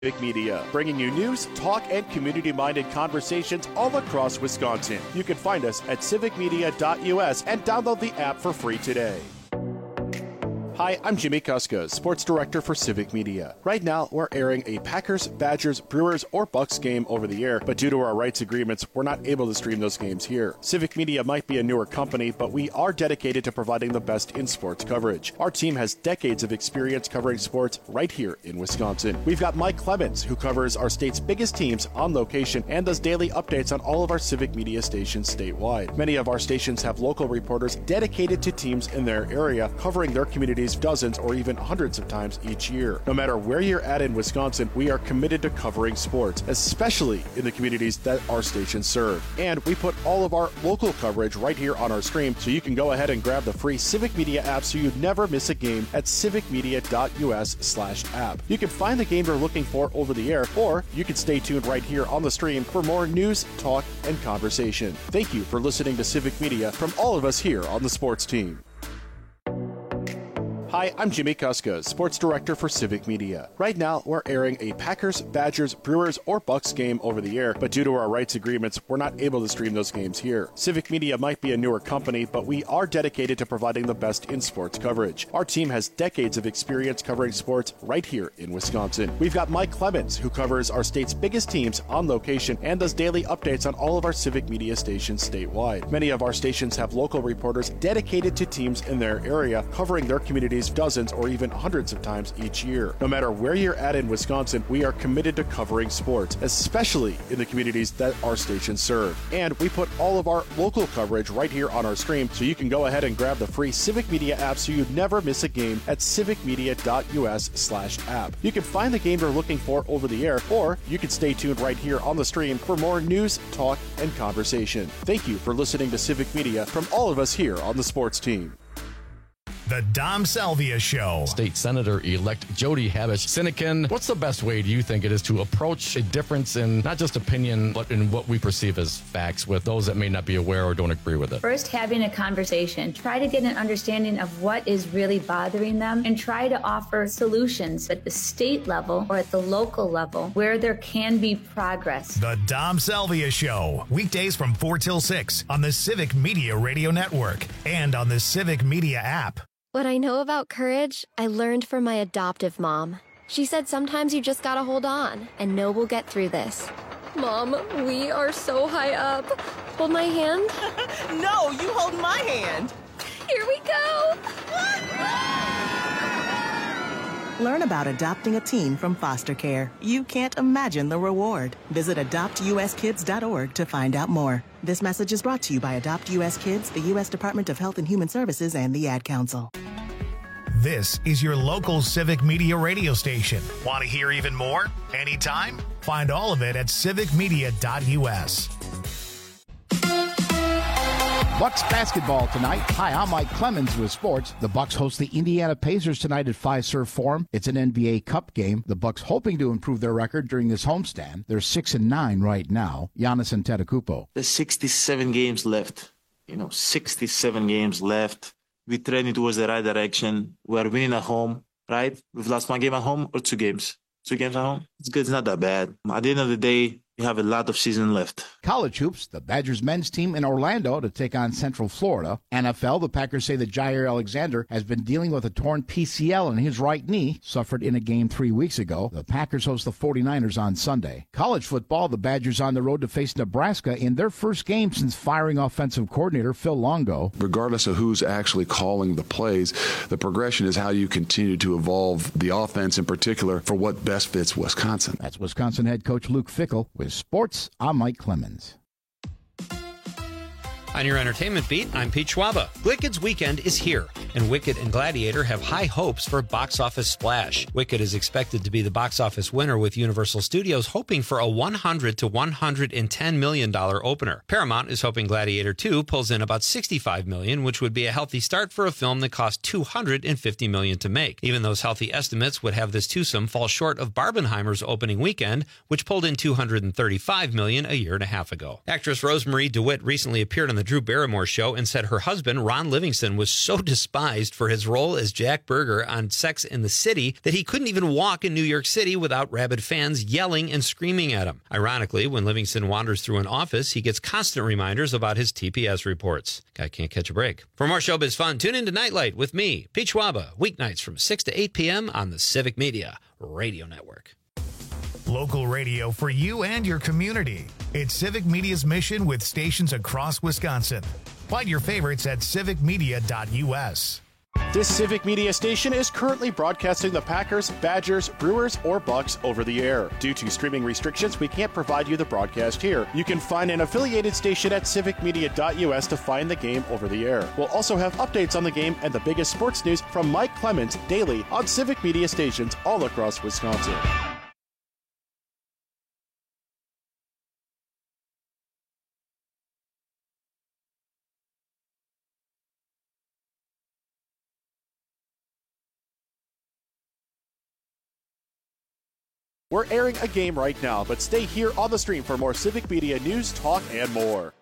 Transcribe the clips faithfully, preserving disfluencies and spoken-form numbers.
Civic Media, bringing you news, talk, and community-minded conversations all across Wisconsin. You can find us at civic media dot U S and download the app for free today. Hi, I'm Jimmy Kuska, Sports Director for Civic Media. Right now, we're airing a Packers, Badgers, Brewers, or Bucks game over the air, but due to our rights agreements, we're not able to stream those games here. Civic Media might be a newer company, but we are dedicated to providing the best in sports coverage. Our team has decades of experience covering sports right here in Wisconsin. We've got Mike Clemens, who covers our state's biggest teams on location and does daily updates on all of our Civic Media stations statewide. Many of our stations have local reporters dedicated to teams in their area, covering their communities dozens or even hundreds of times each year. No matter where you're at in Wisconsin, we are committed to covering sports, especially in the communities that our stations serve. And we put all of our local coverage right here on our stream, so you can go ahead and grab the free Civic Media app so you never miss a game at civic media dot U S slash app. You can find the game you're looking for over the air, or you can stay tuned right here on the stream for more news, talk, and conversation. Thank you for listening to Civic Media from all of us here on the sports team. Hi, I'm Jimmy Kuska, Sports Director for Civic Media. Right now, we're airing a Packers, Badgers, Brewers, or Bucks game over the air, but due to our rights agreements, we're not able to stream those games here. Civic Media might be a newer company, but we are dedicated to providing the best in sports coverage. Our team has decades of experience covering sports right here in Wisconsin. We've got Mike Clemens, who covers our state's biggest teams on location and does daily updates on all of our Civic Media stations statewide. Many of our stations have local reporters dedicated to teams in their area, covering their communities dozens or even hundreds of times each year. No matter where you're at in Wisconsin, we are committed to covering sports, especially in the communities that our stations serve. And we put all of our local coverage right here on our stream, so you can go ahead and grab the free Civic Media app so you never miss a game at civic media dot U S slash app. You can find the game you're looking for over the air, or you can stay tuned right here on the stream for more news, talk, and conversation. Thank you for listening to Civic Media from all of us here on the sports team. The Dom Salvia Show. State Senator-elect Jody Habush-Sinekin, what's the best way, do you think, it is to approach a difference in not just opinion, but in what we perceive as facts with those that may not be aware or don't agree with it? First, having a conversation. Try to get an understanding of what is really bothering them and try to offer solutions at the state level or at the local level where there can be progress. The Dom Salvia Show. Weekdays from four till six on the Civic Media Radio Network and on the Civic Media app. What I know about courage, I learned from my adoptive mom. She said sometimes you just gotta hold on and know we'll get through this. Mom, we are so high up. Hold my hand. No, you hold my hand. Here we go. Learn about adopting a teen from foster care. You can't imagine the reward. Visit adopt U S kids dot org to find out more. This message is brought to you by Adopt U S Kids, the U S Department of Health and Human Services, and the Ad Council. This is your local Civic Media radio station. Want to hear even more? Anytime? Find all of it at civic media dot U S. Bucks basketball tonight. Hi, I'm Mike Clemens with sports. The Bucks host the Indiana Pacers tonight at Fiserv Forum. It's an N B A Cup game. The Bucks hoping to improve their record during this homestand. They're six and nine right now. Giannis Antetokounmpo. There's sixty-seven games left. You know, sixty-seven games left. We're trending towards the right direction. We're winning at home, right? We've lost one game at home or two games. Two games at home. It's good. It's not that bad. At the end of the day, we have a lot of season left. College hoops, the Badgers men's team in Orlando to take on Central Florida. N F L, the Packers say that Jair Alexander has been dealing with a torn P C L in his right knee, suffered in a game three weeks ago. The Packers host the forty-niners on Sunday. College football, the Badgers on the road to face Nebraska in their first game since firing offensive coordinator Phil Longo. Regardless of who's actually calling the plays, the progression is how you continue to evolve the offense in particular for what best fits Wisconsin. That's Wisconsin head coach Luke Fickell. With sports, I'm Mike Clemens. On your entertainment beat, I'm Pete Schwaba. Wicked's weekend is here, and Wicked and Gladiator have high hopes for a box office splash. Wicked is expected to be the box office winner, with Universal Studios hoping for a one hundred to one hundred ten million dollars opener. Paramount is hoping Gladiator two pulls in about sixty-five million dollars, which would be a healthy start for a film that cost two hundred fifty million dollars to make. Even those healthy estimates would have this twosome fall short of Barbenheimer's opening weekend, which pulled in two hundred thirty-five million dollars a year and a half ago. Actress Rosemarie DeWitt recently appeared on the the Drew Barrymore Show and said her husband, Ron Livingston, was so despised for his role as Jack Berger on Sex and the City that he couldn't even walk in New York City without rabid fans yelling and screaming at him. Ironically, when Livingston wanders through an office, he gets constant reminders about his T P S reports. Guy can't catch a break. For more showbiz fun, tune in to Nightlight with me, Pete Schwaba, weeknights from six to eight p.m. on the Civic Media Radio Network. Local radio for you and your community. It's Civic Media's mission with stations across Wisconsin. Find your favorites at civic media dot u s. This Civic Media station is currently broadcasting the Packers, Badgers, Brewers, or Bucks over the air. Due to streaming restrictions, we can't provide you the broadcast here. You can find an affiliated station at civic media dot u s to find the game over the air. We'll also have updates on the game and the biggest sports news from Mike Clemens daily on Civic Media stations all across Wisconsin. We're airing a game right now, but stay here on the stream for more Civic Media news, talk, and more.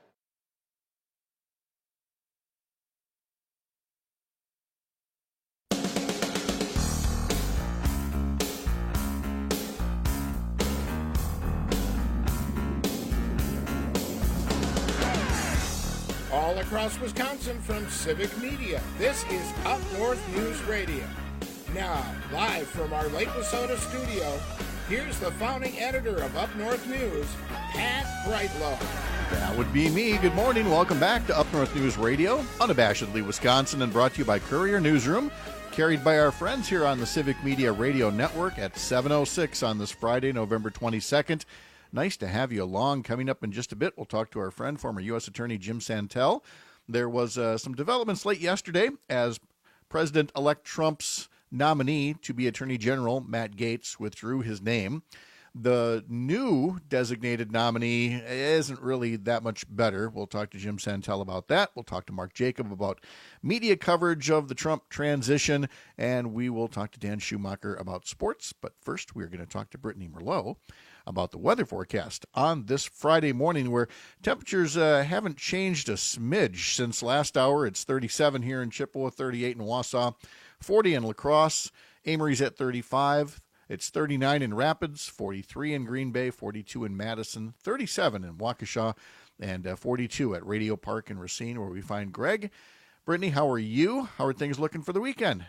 All across Wisconsin from Civic Media, this is Up North News Radio. Now, live from our Lake Wissota studio, here's the founding editor of Up North News, Pat Brightlow. That would be me. Good morning. Welcome back to Up North News Radio, unabashedly Wisconsin, and brought to you by Courier Newsroom, carried by our friends here on the Civic Media Radio Network at seven oh six on this Friday, November twenty-second. Nice to have you along. Coming up in just a bit, we'll talk to our friend, former U S Attorney Jim Santel. There was uh, some developments late yesterday as President-elect Trump's nominee to be Attorney General, Matt Gaetz, withdrew his name. The new designated nominee isn't really that much better. We'll talk to Jim Santel about that. We'll talk to Mark Jacob about media coverage of the Trump transition, and we will talk to Dan Schumacher about sports. But first, we're going to talk to Brittany Merlot about the weather forecast on this Friday morning, where temperatures uh, haven't changed a smidge since last hour. It's thirty-seven here in Chippewa, thirty-eight in Wausau, forty in La Crosse. Amory's at thirty-five. It's thirty-nine in Rapids, forty-three in Green Bay, forty-two in Madison, thirty-seven in Waukesha, and uh, forty-two at Radio Park in Racine, where we find Greg. Brittany, how are you? How are things looking for the weekend?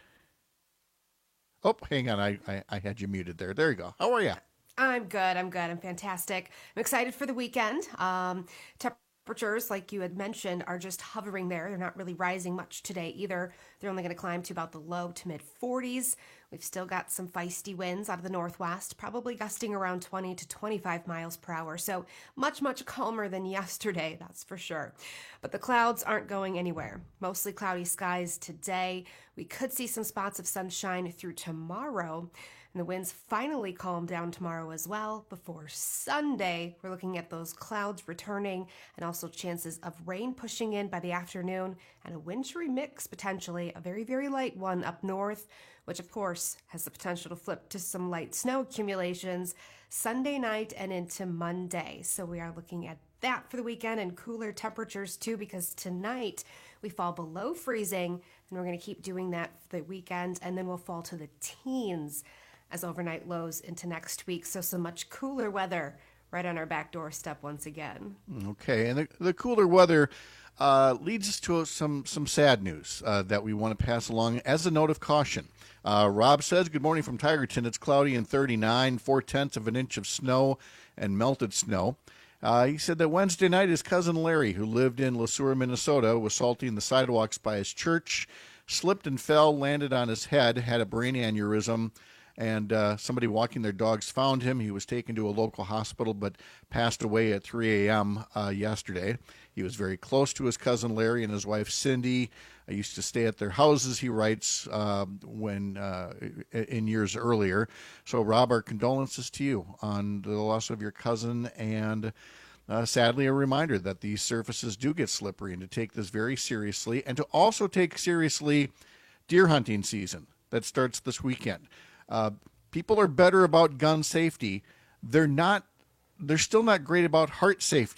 Oh, hang on. I, I, I had you muted there. There you go. How are you? I'm good. I'm good. I'm fantastic. I'm excited for the weekend. Um, temperatures, like you had mentioned, are just hovering there. They're not really rising much today either. They're only going to climb to about the low to mid forties. We've still got some feisty winds out of the northwest, probably gusting around twenty to twenty-five miles per hour. So much, much calmer than yesterday, that's for sure. But the clouds aren't going anywhere. Mostly cloudy skies today. We could see some spots of sunshine through tomorrow. And the winds finally calm down tomorrow as well. Before Sunday, we're looking at those clouds returning and also chances of rain pushing in by the afternoon and a wintry mix potentially, a very, very light one up north, which of course has the potential to flip to some light snow accumulations Sunday night and into Monday. So we are looking at that for the weekend and cooler temperatures too, because tonight we fall below freezing and we're going to keep doing that for the weekend, and then we'll fall to the teens as overnight lows into next week. So some much cooler weather right on our back doorstep once again. Okay, and the, the cooler weather uh, leads us to some, some sad news uh, that we want to pass along as a note of caution. Uh, Rob says, good morning from Tigerton. It's cloudy and thirty-nine, four-tenths of an inch of snow and melted snow. Uh, he said that Wednesday night his cousin Larry, who lived in LeSueur, Minnesota, was salting the sidewalks by his church, slipped and fell, landed on his head, had a brain aneurysm, and uh, somebody walking their dogs found him. He was taken to a local hospital but passed away at three a.m. Uh, yesterday. He was very close to his cousin Larry and his wife Cindy. I used to stay at their houses, he writes, uh, when uh, in years earlier. So, Rob, our condolences to you on the loss of your cousin, and uh, sadly a reminder that these surfaces do get slippery, and to take this very seriously, and to also take seriously deer hunting season that starts this weekend. Uh, people are better about gun safety. They're not. They're still not great about heart safety.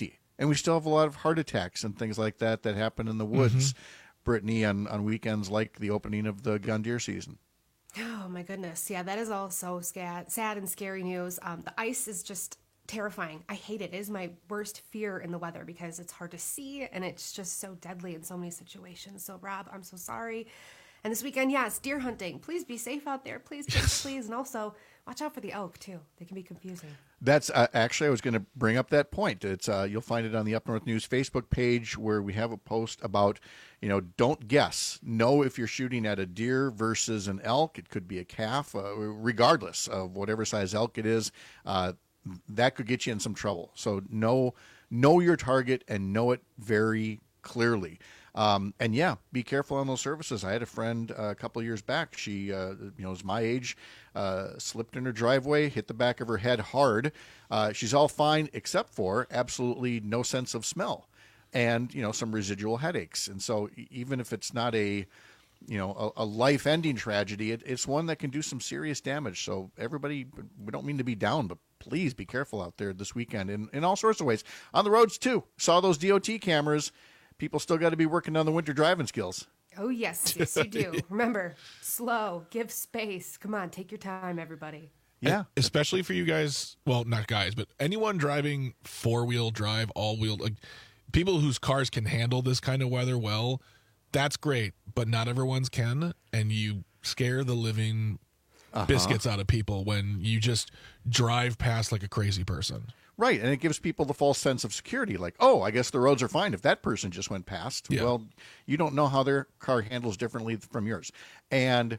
And we still have a lot of heart attacks and things like that that happen in the woods, mm-hmm. Brittany, on, on weekends like the opening of the gun deer season. Oh, my goodness. Yeah, that is all so sad, sad and scary news. Um, the ice is just terrifying. I hate it. It is my worst fear in the weather because it's hard to see and it's just so deadly in so many situations. So, Rob, I'm so sorry. And this weekend, yes, deer hunting. Please be safe out there. Please, please, please. And also, watch out for the elk, too. They can be confusing. That's uh, actually, I was going to bring up that point. It's uh, you'll find it on the Up North News Facebook page where we have a post about, you know, don't guess. Know if you're shooting at a deer versus an elk. It could be a calf, uh, regardless of whatever size elk it is. Uh, that could get you in some trouble. So know, know your target and know it very clearly. Um, and yeah, be careful on those surfaces. I had a friend uh, a couple of years back. She, uh, you know, is my age, uh, slipped in her driveway, hit the back of her head hard. Uh, she's all fine except for absolutely no sense of smell and, you know, some residual headaches. And so even if it's not a, you know, a, a life-ending tragedy, it, it's one that can do some serious damage. So everybody, we don't mean to be down, but please be careful out there this weekend in, in all sorts of ways. On the roads, too. Saw those D O T cameras. People still got to be working on the winter driving skills. Oh, yes. Yes, you do. Remember, slow, give space. Come on, take your time, everybody. Yeah. Especially for you guys, well, not guys, but anyone driving four-wheel drive, all-wheel, like people whose cars can handle this kind of weather well, that's great, but not everyone's can, and you scare the living uh-huh. biscuits out of people when you just drive past like a crazy person. Right, and it gives people the false sense of security, like, oh, I guess the roads are fine if that person just went past. Yeah. Well, you don't know how their car handles differently from yours. And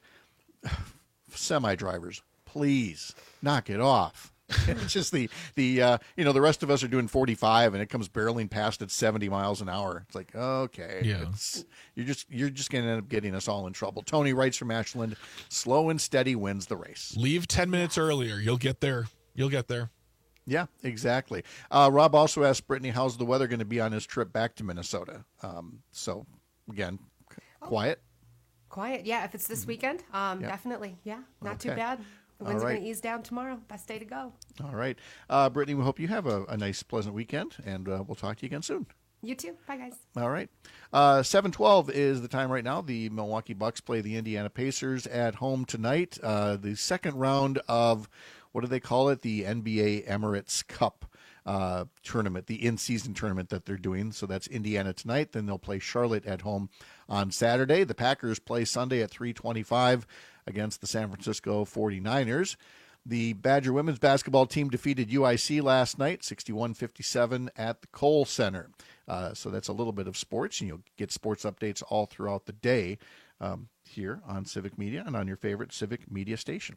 semi-drivers, please, knock it off. It's just the, the uh, you know, the rest of us are doing forty-five, and it comes barreling past at seventy miles an hour. It's like, okay, yeah. it's, you're just you're just going to end up getting us all in trouble. Tony writes from Ashland, slow and steady wins the race. Leave ten minutes earlier. You'll get there. You'll get there. Yeah, exactly. Uh, Rob also asked Brittany, how's the weather going to be on his trip back to Minnesota? Um, so, again, quiet. Quiet, yeah. If it's this weekend, um, yeah. definitely. Yeah, not okay. too bad. The winds right. are going to ease down tomorrow. Best day to go. All right. Uh, Brittany, we hope you have a, a nice, pleasant weekend, and uh, we'll talk to you again soon. You too. Bye, guys. All right. Uh, seven twelve is the time right now. The Milwaukee Bucks play the Indiana Pacers at home tonight. Uh, the second round of, what do they call it? The N B A Emirates Cup uh, tournament, the in-season tournament that they're doing. So that's Indiana tonight. Then they'll play Charlotte at home on Saturday. The Packers play Sunday at three twenty-five against the San Francisco forty-niners. The Badger women's basketball team defeated U I C last night, sixty-one fifty-seven at the Kohl Center. Uh, so that's a little bit of sports, and you'll get sports updates all throughout the day um, here on Civic Media and on your favorite Civic Media station.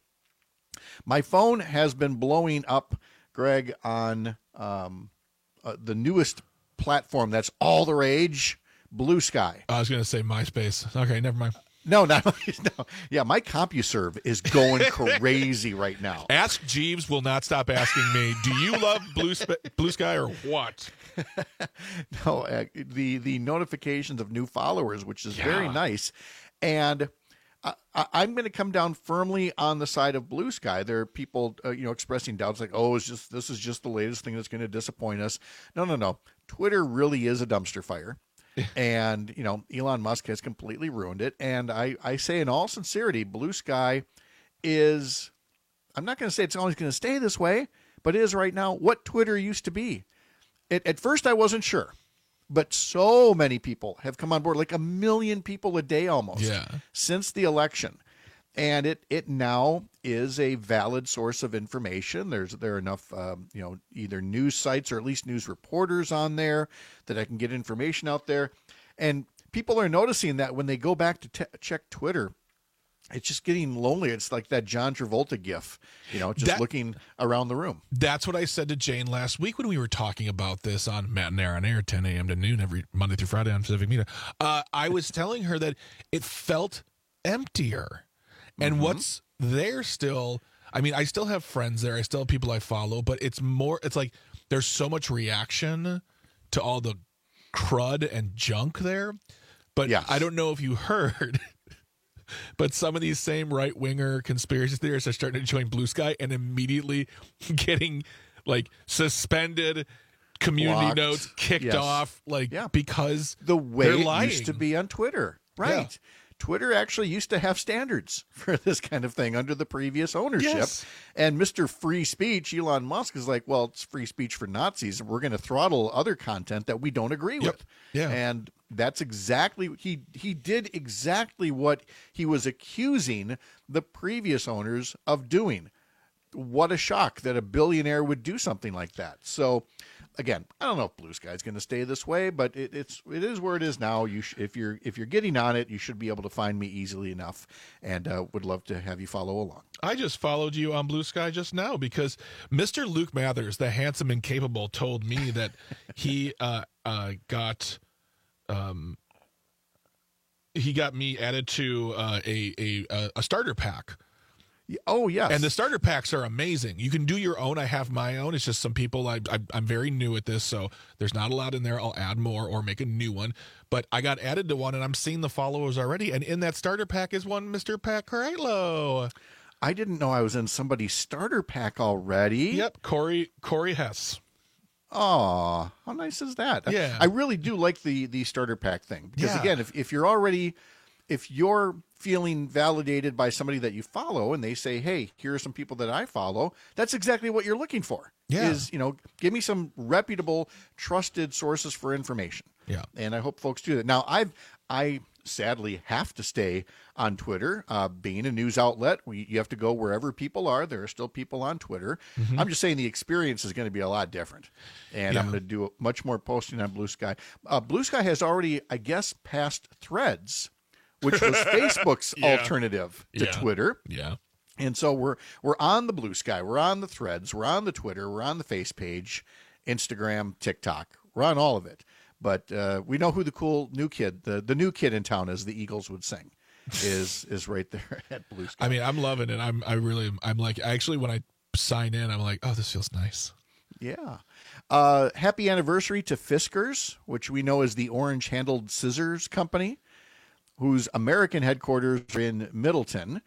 My phone has been blowing up, Greg, on um, uh, the newest platform that's all the rage, Blue Sky. I was going to say MySpace. Okay, never mind. No, not no. Yeah, my CompuServe is going crazy right now. Ask Jeeves will not stop asking me, do you love Blue, Sp- Blue Sky or what? No, uh, the, the notifications of new followers, which is yeah. very nice. And I, I, I'm going to come down firmly on the side of Blue Sky. There are people, uh, you know, expressing doubts like, oh, it's just this is just the latest thing that's going to disappoint us. No, no, no. Twitter really is a dumpster fire. And, you know, Elon Musk has completely ruined it. And I, I say in all sincerity, Blue Sky is, I'm not going to say it's always going to stay this way, but it is right now what Twitter used to be. It, at first, I wasn't sure. But so many people have come on board, like a million people a day almost, yeah. since the election. And it, it now is a valid source of information. There's there are enough, um, you know, either news sites or at least news reporters on there that I can get information out there. And people are noticing that when they go back to te- check Twitter, it's just getting lonely. It's like that John Travolta gif, you know, just that, looking around the room. That's what I said to Jane last week when we were talking about this on Matt and Aaron Air, ten a.m. to noon, every Monday through Friday on Civic Media. Uh, I was telling her that it felt emptier. And mm-hmm. what's there still, I mean, I still have friends there. I still have people I follow, but it's more, it's like there's so much reaction to all the crud and junk there. But yes. I don't know if you heard, but some of these same right-winger conspiracy theorists are starting to join Blue Sky and immediately getting like suspended, community blocked. notes kicked Yes. off, like Yeah. because the way they're it lying. used to be on Twitter. Right. Yeah. Twitter actually used to have standards for this kind of thing under the previous ownership. Yes. And Mister Free Speech, Elon Musk, is like, well, it's free speech for Nazis, and we're going to throttle other content that we don't agree Yep. with. Yeah. And that's exactly, he, he did exactly what he was accusing the previous owners of doing. What a shock that a billionaire would do something like that. So, again, I don't know if Blue Sky is going to stay this way, but it, it's it is where it is now. You sh- if you're if you're getting on it, you should be able to find me easily enough, and uh, would love to have you follow along. I just followed you on Blue Sky just now because Mister Luke Mathers, the handsome and capable, told me that he uh, uh, got um, he got me added to uh, a, a a starter pack. Oh, yes. And the starter packs are amazing. You can do your own. I have my own. It's just some people, I, I, I'm very new at this, so there's not a lot in there. I'll add more or make a new one. But I got added to one, and I'm seeing the followers already. And in that starter pack is one Mister Pat Carrillo. I didn't know I was in somebody's starter pack already. Yep, Corey Corey Hess. Oh, how nice is that? Yeah. I really do like the the starter pack thing. Because, Yeah. again, if, if you're already... If you're feeling validated by somebody that you follow and they say, hey, here are some people that I follow, that's exactly what you're looking for. Yeah. Is, you know, give me some reputable, trusted sources for information. Yeah. And I hope folks do that. Now, I've, I sadly have to stay on Twitter. Uh, being a news outlet, we, you have to go wherever people are. There are still people on Twitter. Mhm. I'm just saying the experience is going to be a lot different. And Yeah. I'm going to do much more posting on Blue Sky. Uh, Blue Sky has already, I guess, passed Threads, which was Facebook's Yeah. alternative to Yeah. Twitter. Yeah. And so we're we're on the Blue Sky, we're on the Threads, we're on the Twitter, we're on the Face page, Instagram, TikTok, we're on all of it. But uh, we know who the cool new kid, the, the new kid in town, as the Eagles would sing, is is right there at Blue Sky. I mean, I'm loving it. I'm I really I'm like actually when I sign in, I'm like, oh, this feels nice. Yeah. Uh, happy anniversary to Fiskars, which we know is the orange-handled scissors company, whose American headquarters are in Middleton.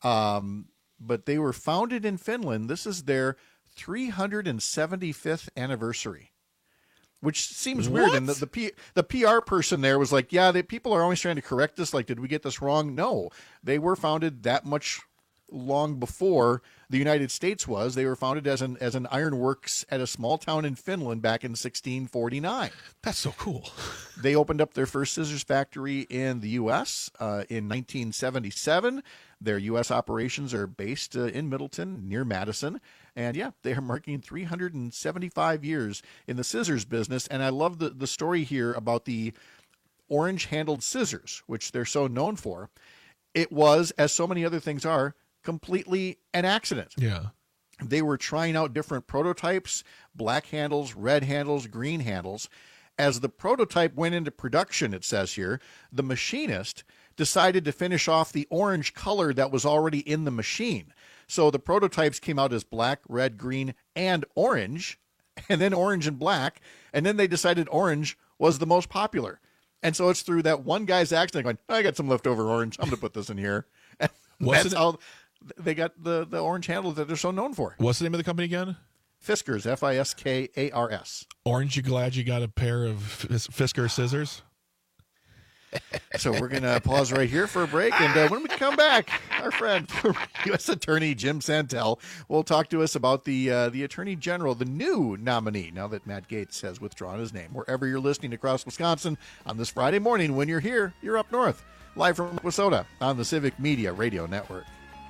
Um, but they were founded in Finland. This is their three hundred seventy-fifth anniversary, which seems weird. What? And the, the, P, the P R person there was like, yeah, they, people are always trying to correct us. Like, did we get this wrong? No, they were founded that much long before the United States was. They were founded as an as an ironworks at a small town in Finland back in sixteen forty-nine. That's so cool. They opened up their first scissors factory in the U S uh, in nineteen seventy-seven. Their U S operations are based uh, in Middleton near Madison. And yeah, they are marking three hundred seventy-five years in the scissors business. And I love the, the story here about the orange-handled scissors, which they're so known for. It was, as so many other things are, completely an accident. Yeah. They were trying out different prototypes, black handles, red handles, green handles. As the prototype went into production, it says here, the machinist decided to finish off the orange color that was already in the machine. So the prototypes came out as black, red, green, and orange, and then orange and black, and then they decided orange was the most popular. And so it's through that one guy's accident going, I got some leftover orange, I'm going to put this in here. And What's that's it- how they got the, the orange handle that they're so known for. What's the name of the company again? Fiskars, F I S K A R S. Orange, you glad you got a pair of Fis- Fisker scissors? So we're going to pause right here for a break. And uh, when we come back, our friend, U S Attorney Jim Santel, will talk to us about the uh, the Attorney General, the new nominee, now that Matt Gaetz has withdrawn his name. Wherever you're listening across Wisconsin on this Friday morning, when you're here, you're up north. Live from Wissota on the Civic Media Radio Network.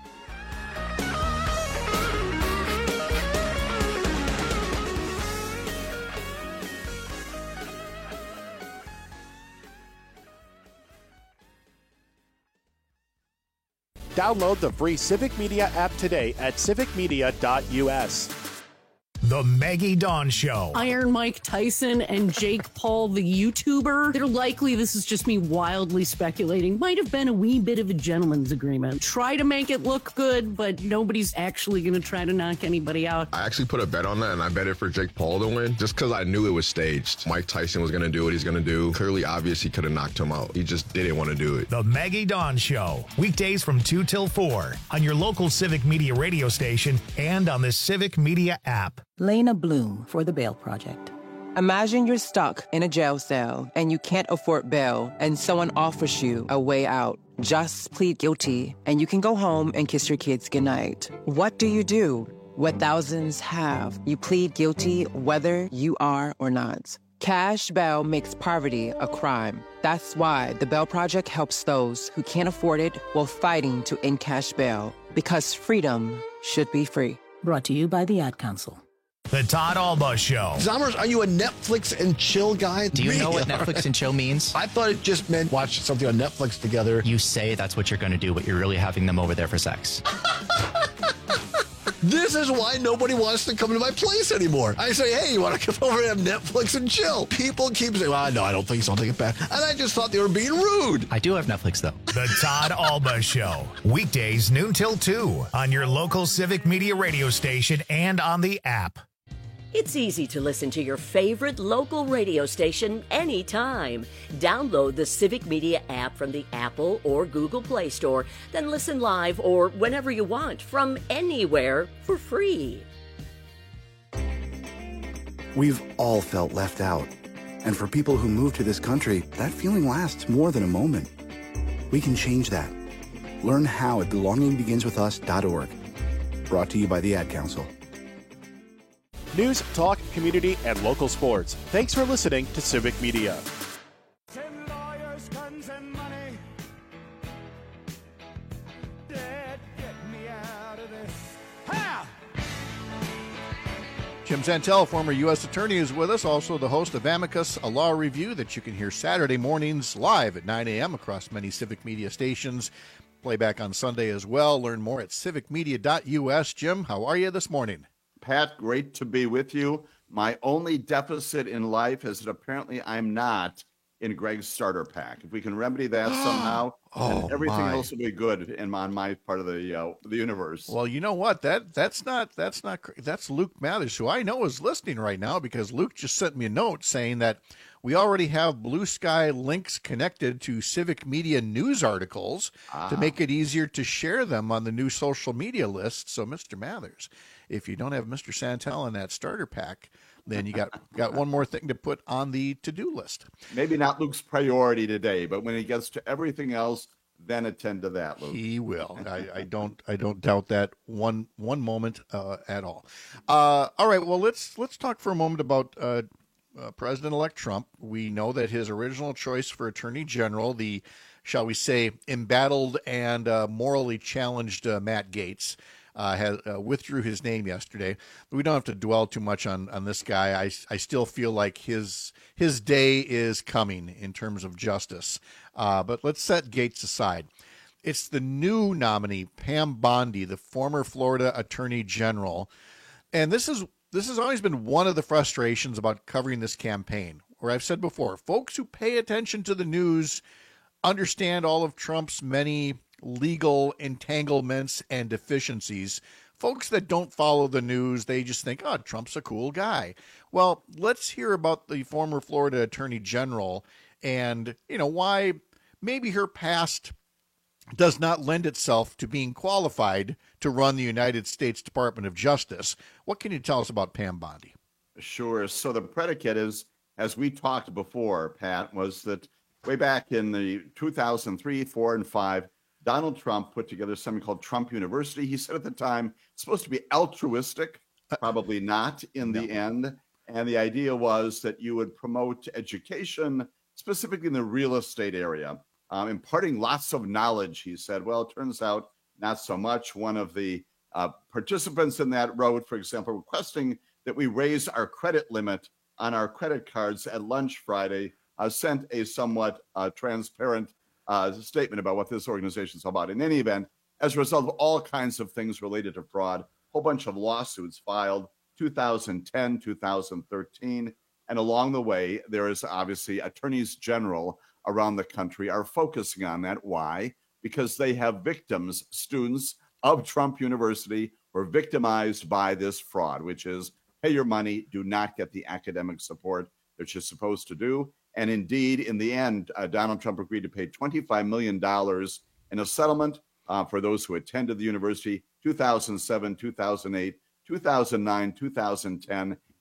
Download the free Civic Media app today at civic media dot u s. The Maggie Dawn Show. Iron Mike Tyson and Jake Paul, the YouTuber. They're likely, this is just me wildly speculating, might have been a wee bit of a gentleman's agreement. Try to make it look good, but nobody's actually going to try to knock anybody out. I actually put a bet on that, and I bet it for Jake Paul to win, just because I knew it was staged. Mike Tyson was going to do what he's going to do. Clearly obvious he could have knocked him out. He just didn't want to do it. The Maggie Dawn Show. Weekdays from two till four on your local Civic Media radio station and on the Civic Media app. Lena Bloom for the Bail Project. Imagine you're stuck in a jail cell and you can't afford bail and someone offers you a way out. Just plead guilty and you can go home and kiss your kids goodnight. What do you do? What thousands have. You plead guilty whether you are or not. Cash bail makes poverty a crime. That's why the Bail Project helps those who can't afford it while fighting to end cash bail. Because freedom should be free. Brought to you by the Ad Council. The Todd Alba Show. Zommers, are you a Netflix and chill guy? Do you know what Netflix and chill means? I thought it just meant watch something on Netflix together. You say that's what you're going to do, but you're really having them over there for sex. This is why nobody wants to come to my place anymore. I say, hey, you want to come over and have Netflix and chill? People keep saying, well, no, I don't think so. I'll take it back. And I just thought they were being rude. I do have Netflix, though. The Todd Alba Show. Weekdays, noon till two on your local Civic Media radio station and on the app. It's easy to listen to your favorite local radio station anytime. Download the Civic Media app from the Apple or Google Play Store, then listen live or whenever you want from anywhere for free. We've all felt left out. And for people who move to this country, that feeling lasts more than a moment. We can change that. Learn how at belonging begins with us dot org. Brought to you by the Ad Council. News, talk, community, and local sports. Thanks for listening to Civic Media. Lawyers, guns, and money. Dad, get me out of this. Ha! Jim Zantel, former U S attorney, is with us, also the host of Amicus, a law review that you can hear Saturday mornings live at nine a.m. across many Civic Media stations. Playback on Sunday as well. Learn more at civic media dot u s. Jim, how are you this morning? Pat, great to be with you. My only deficit in life is that apparently I'm not in Greg's starter pack. If we can remedy that somehow, oh, then everything my. else will be good in on my part of the uh, the universe. Well, you know what? That that's not that's not that's Luke Mathers, who I know is listening right now, because Luke just sent me a note saying that we already have Blue Sky links connected to Civic Media news articles ah. to make it easier to share them on the new social media list. So, Mister Mathers, if you don't have Mister Santel in that starter pack, then you got got one more thing to put on the to-do list. Maybe not Luke's priority today, but when he gets to everything else, then attend to that, Luke. He will. I, I don't. I don't doubt that one one moment uh, at all. Uh, all right. Well, let's let's talk for a moment about uh, uh, President-elect Trump. We know that his original choice for Attorney General, the shall we say embattled and uh, morally challenged uh, Matt Gaetz, Uh, has, uh, withdrew his name yesterday. We don't have to dwell too much on, on this guy. I, I still feel like his his day is coming in terms of justice. Uh, but let's set Gaetz aside. It's the new nominee, Pam Bondi, the former Florida Attorney General. And this is this has always been one of the frustrations about covering this campaign, where I've said before, folks who pay attention to the news understand all of Trump's many legal entanglements and deficiencies. Folks that don't follow the news, they just think, oh, Trump's a cool guy. Well, let's hear about the former Florida Attorney General and, you know, why maybe her past does not lend itself to being qualified to run the United States Department of Justice. What can you tell us about Pam Bondi? Sure. So the predicate is, as we talked before, Pat, was that way back in the two thousand three, four, and five, Donald Trump put together something called Trump University. He said at the time, it's supposed to be altruistic, probably not in the no. end. And the idea was that you would promote education, specifically in the real estate area, um, imparting lots of knowledge, he said. Well, it turns out not so much. One of the uh, participants in that wrote, for example, requesting that we raise our credit limit on our credit cards at lunch Friday, uh, sent a somewhat uh, transparent Uh, statement about what this organization is about. In any event, as a result of all kinds of things related to fraud, a whole bunch of lawsuits filed, two thousand ten, two thousand thirteen, and along the way, there is obviously attorneys general around the country are focusing on that. Why? Because they have victims, students of Trump University were victimized by this fraud, which is pay your money, do not get the academic support that you're supposed to do. And indeed, in the end, uh, Donald Trump agreed to pay twenty-five million dollars in a settlement uh, for those who attended the university, two thousand seven, two thousand eight, two thousand nine, two thousand ten.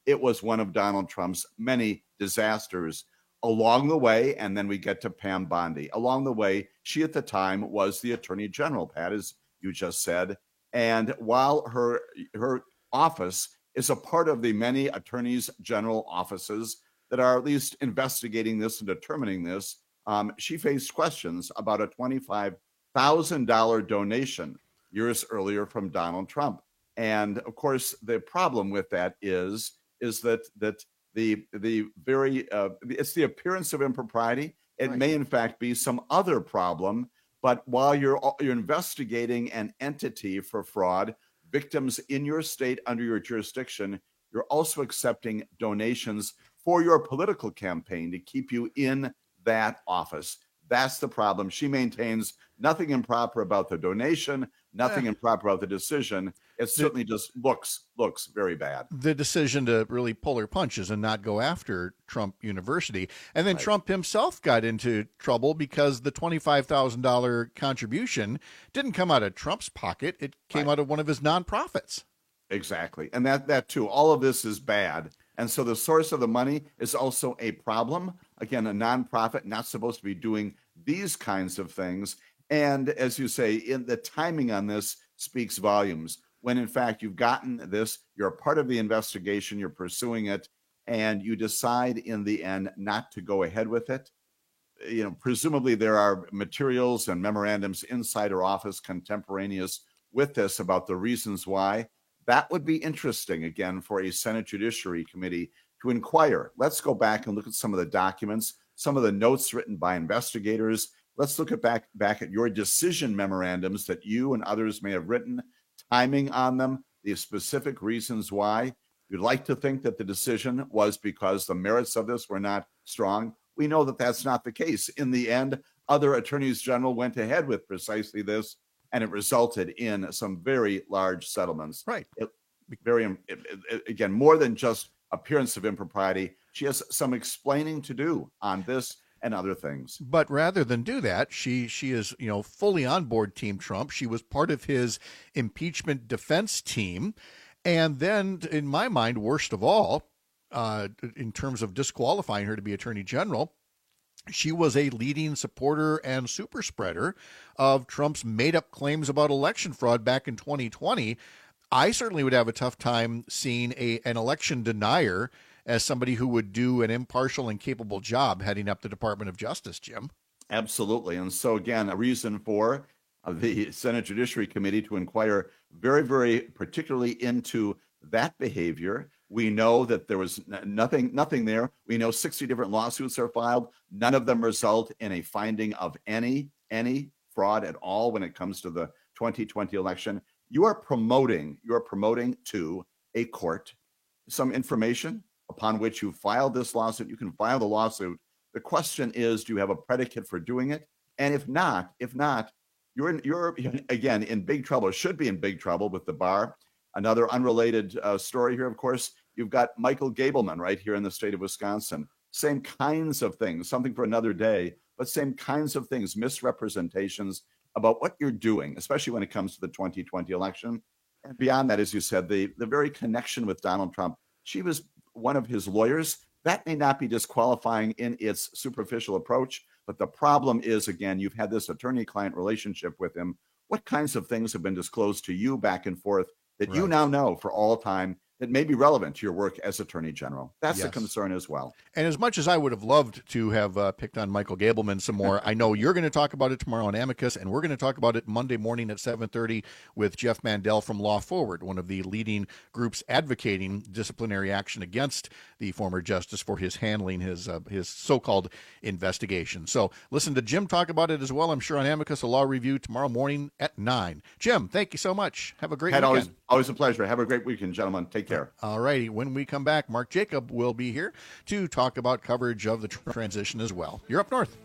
It was one of Donald Trump's many disasters along the way. And then we get to Pam Bondi. Along the way, she at the time was the Attorney General, Pat, as you just said. And while her her office is a part of the many attorneys general offices that are at least investigating this and determining this, um, she faced questions about a twenty-five thousand dollars donation years earlier from Donald Trump. And of course, the problem with that is, is that that the the very uh, it's the appearance of impropriety. It may in fact be some other problem. But while you're you're investigating an entity for fraud, victims in your state under your jurisdiction, you're also accepting donations for your political campaign to keep you in that office. That's the problem. She maintains nothing improper about the donation, nothing Eh. improper about the decision. It certainly just looks looks very bad. The decision to really pull her punches and not go after Trump University. And then Right. Trump himself got into trouble because the twenty-five thousand dollars contribution didn't come out of Trump's pocket. It came Right. out of one of his nonprofits. Exactly. And that that too, all of this is bad. And so the source of the money is also a problem. Again, a nonprofit not supposed to be doing these kinds of things. And as you say, in the timing on this speaks volumes. When in fact you've gotten this, you're a part of the investigation, you're pursuing it, and you decide in the end not to go ahead with it. You know, presumably there are materials and memorandums inside her office contemporaneous with this about the reasons why. That would be interesting, again, for a Senate Judiciary Committee to inquire. Let's go back and look at some of the documents, some of the notes written by investigators. Let's look at back, back at your decision memorandums that you and others may have written, timing on them, the specific reasons why. You'd like to think that the decision was because the merits of this were not strong. We know that that's not the case. In the end, other attorneys general went ahead with precisely this, and it resulted in some very large settlements. Right. It, very, it, it, again, more than just appearance of impropriety. She has some explaining to do on this and other things. But rather than do that, she she is, you know, fully on board Team Trump. She was part of his impeachment defense team. And then, in my mind, worst of all, uh, in terms of disqualifying her to be Attorney General, she was a leading supporter and super spreader of Trump's made-up claims about election fraud back in twenty twenty. I certainly would have a tough time seeing a an election denier as somebody who would do an impartial and capable job heading up the Department of Justice, Jim. Absolutely. And so, again, a reason for uh, the Senate Judiciary Committee to inquire very, very particularly into that behavior. We know that there was n- nothing nothing there. We know sixty different lawsuits are filed. None of them result in a finding of any any fraud at all when it comes to the twenty twenty election. You are promoting, you are promoting to a court some information upon which you filed this lawsuit. You can file the lawsuit. The question is, do you have a predicate for doing it? And if not, if not, you're in, you're again in big trouble, should be in big trouble with the bar. Another unrelated uh, story here, of course, you've got Michael Gableman right here in the state of Wisconsin. Same kinds of things, something for another day, but same kinds of things, misrepresentations about what you're doing, especially when it comes to the twenty twenty election. And beyond that, as you said, the, the very connection with Donald Trump. She was one of his lawyers. That may not be disqualifying in its superficial approach, but the problem is, again, you've had this attorney-client relationship with him. What kinds of things have been disclosed to you back and forth that you Right. now know for all time that may be relevant to your work as Attorney General? That's a Yes. concern as well. And as much as I would have loved to have uh, picked on Michael Gableman some more, I know you're going to talk about it tomorrow on Amicus, and we're going to talk about it Monday morning at seven thirty with Jeff Mandel from Law Forward, one of the leading groups advocating disciplinary action against the former justice for his handling his uh, his so-called investigation. So listen to Jim talk about it as well, I'm sure, on Amicus, a law review tomorrow morning at nine. Jim, thank you so much. Have a great Pat, weekend. always, always a pleasure. Have a great weekend, gentlemen. Take care. All righty. When we come back, Mark Jacob will be here to talk about coverage of the tr- transition as well. You're up north.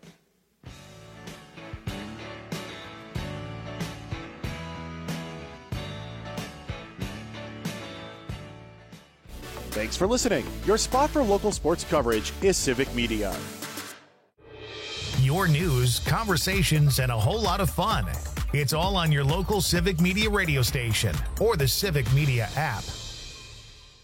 Thanks for listening. Your spot for local sports coverage is Civic Media. Your news, conversations, and a whole lot of fun. It's all on your local Civic Media radio station or the Civic Media app.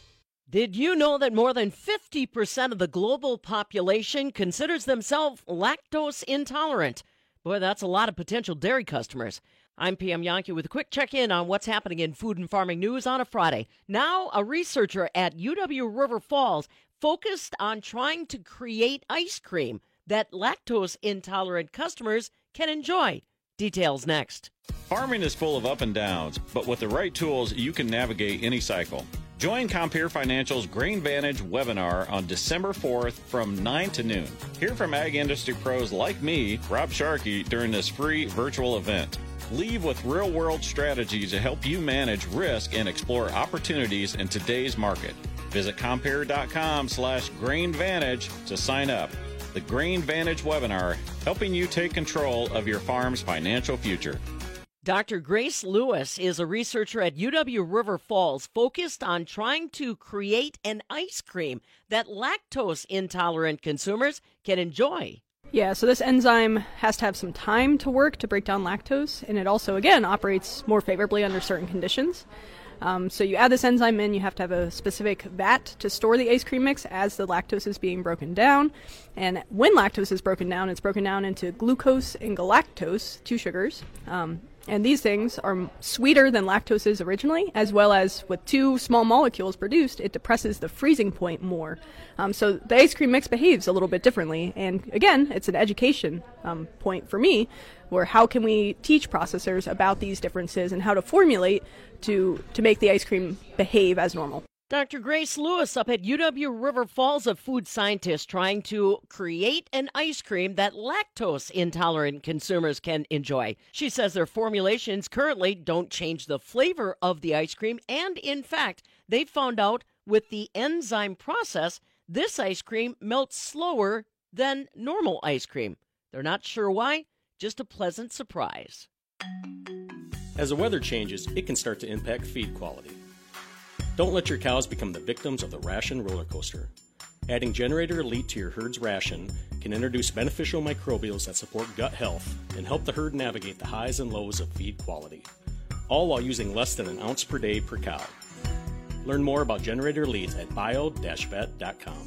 Did you know that more than fifty percent of the global population considers themselves lactose intolerant? Boy, that's a lot of potential dairy customers. I'm P M Yankee with a quick check-in on what's happening in food and farming news on a Friday. Now, a researcher at U W River Falls focused on trying to create ice cream that lactose intolerant customers can enjoy. Details next. Farming is full of up and downs, but with the right tools, you can navigate any cycle. Join Compeer Financial's Grain Vantage webinar on December fourth from nine to noon. Hear from ag industry pros like me, Rob Sharkey, during this free virtual event. Leave with real-world strategies to help you manage risk and explore opportunities in today's market. Visit Compeer.com slash Grain Vantage to sign up. The Grain Vantage webinar, helping you take control of your farm's financial future. Doctor Grace Lewis is a researcher at U W River Falls focused on trying to create an ice cream that lactose-intolerant consumers can enjoy. Yeah, so this enzyme has to have some time to work to break down lactose, and it also, again, operates more favorably under certain conditions. Um, so you add this enzyme in, you have to have a specific vat to store the ice cream mix as the lactose is being broken down. And when lactose is broken down, it's broken down into glucose and galactose, two sugars. Um, and these things are sweeter than lactose is originally, as well as with two small molecules produced, it depresses the freezing point more. Um, so the ice cream mix behaves a little bit differently. And again, it's an education um, point for me, where how can we teach processors about these differences and how to formulate to to make the ice cream behave as normal. Doctor Grace Lewis up at U W River Falls, a food scientist trying to create an ice cream that lactose-intolerant consumers can enjoy. She says their formulations currently don't change the flavor of the ice cream, and in fact, they found out with the enzyme process, this ice cream melts slower than normal ice cream. They're not sure why, just a pleasant surprise. As the weather changes, it can start to impact feed quality. Don't let your cows become the victims of the ration roller coaster. Adding Generator Elite to your herd's ration can introduce beneficial microbials that support gut health and help the herd navigate the highs and lows of feed quality, all while using less than an ounce per day per cow. Learn more about Generator Elite at bio dash vet dot com.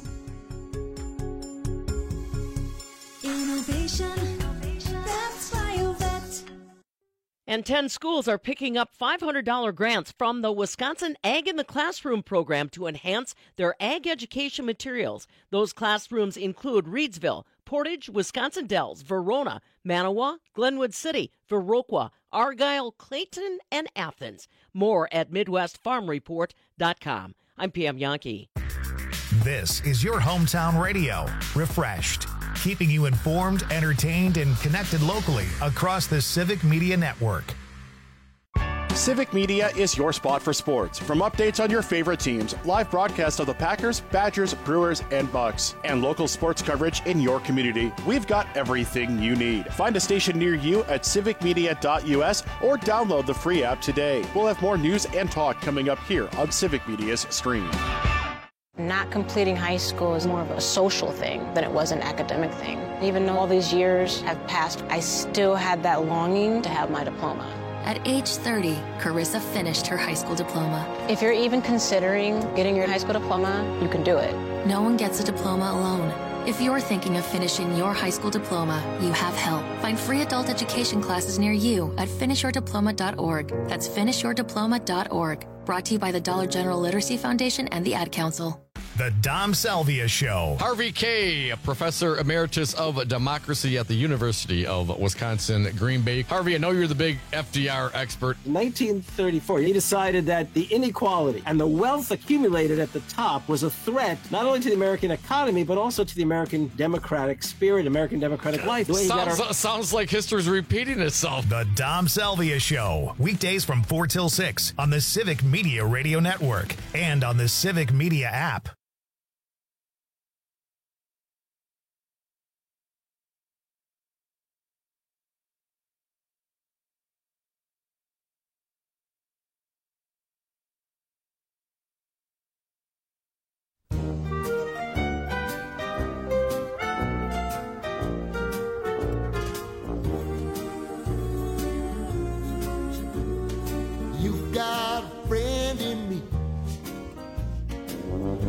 Innovation, that's BioVet. And ten schools are picking up five hundred dollars grants from the Wisconsin Ag in the Classroom program to enhance their ag education materials. Those classrooms include Reedsville, Portage, Wisconsin Dells, Verona, Manawa, Glenwood City, Viroqua, Argyle, Clayton, and Athens. More at Midwest Farm Report dot com. I'm P M Yankee. This is your hometown radio, Refreshed, keeping you informed, entertained, and connected locally across the Civic Media Network. Civic Media is your spot for sports. From updates on your favorite teams, live broadcasts of the Packers, Badgers, Brewers, and Bucks, and local sports coverage in your community, we've got everything you need. Find a station near you at civic media dot U S or download the free app today. We'll have more news and talk coming up here on Civic Media's stream. Not completing high school is more of a social thing than it was an academic thing. Even though all these years have passed, I still had that longing to have my diploma. At age thirty, Carissa finished her high school diploma. If you're even considering getting your high school diploma, you can do it. No one gets a diploma alone. If you're thinking of finishing your high school diploma, you have help. Find free adult education classes near you at finish your diploma dot org. That's finish your diploma dot org. Brought to you by the Dollar General Literacy Foundation and the Ad Council. The Dom Salvia Show. Harvey Kaye, Professor Emeritus of Democracy at the University of Wisconsin, Green Bay. Harvey, I know you're the big F D R expert. In nineteen thirty-four, he decided that the inequality and the wealth accumulated at the top was a threat not only to the American economy, but also to the American democratic spirit, American democratic life. The way he got Sounds, our- sounds like history's repeating itself. The Dom Salvia Show. Weekdays from four till six on the Civic Media Radio Network and on the Civic Media app. You've got a friend in me.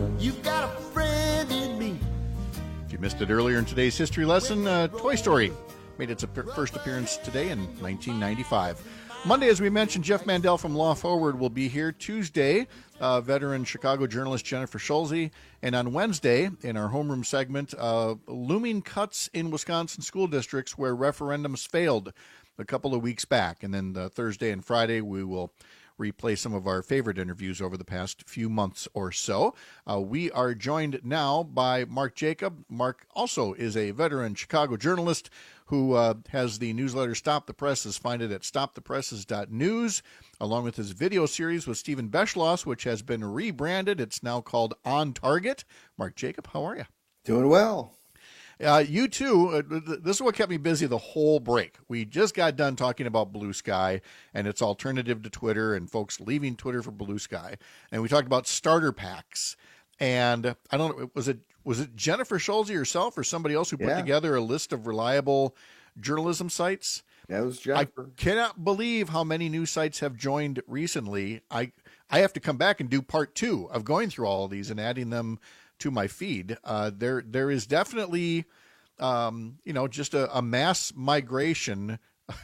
Missed it earlier in today's history lesson. Uh, Toy Story made its ap- first appearance today in nineteen ninety-five. Monday, as we mentioned, Jeff Mandel from Law Forward will be here. Tuesday, uh, veteran Chicago journalist Jennifer Schulze. And on Wednesday, in our homeroom segment, uh, looming cuts in Wisconsin school districts where referendums failed a couple of weeks back. And then the Thursday and Friday, we will replay some of our favorite interviews over the past few months or so. Uh, we are joined now by Mark Jacob. Mark also is a veteran Chicago journalist who uh, has the newsletter Stop the Presses. Find it at stop the presses dot news, along with his video series with Stephen Beschloss, which has been rebranded. It's now called On Target. Mark Jacob, how are you? Doing well. Uh, you too, uh, th- this is what kept me busy the whole break. We just got done talking about Blue Sky and its alternative to Twitter and folks leaving Twitter for Blue Sky. And we talked about starter packs. And I don't know, was it was it Jennifer Schulze herself or somebody else who put Yeah. together a list of reliable journalism sites? That was Jennifer. I cannot believe how many new sites have joined recently. I I have to come back and do part two of going through all of these and adding them to my feed. Uh, there, there is definitely, um, you know, just a, a mass migration,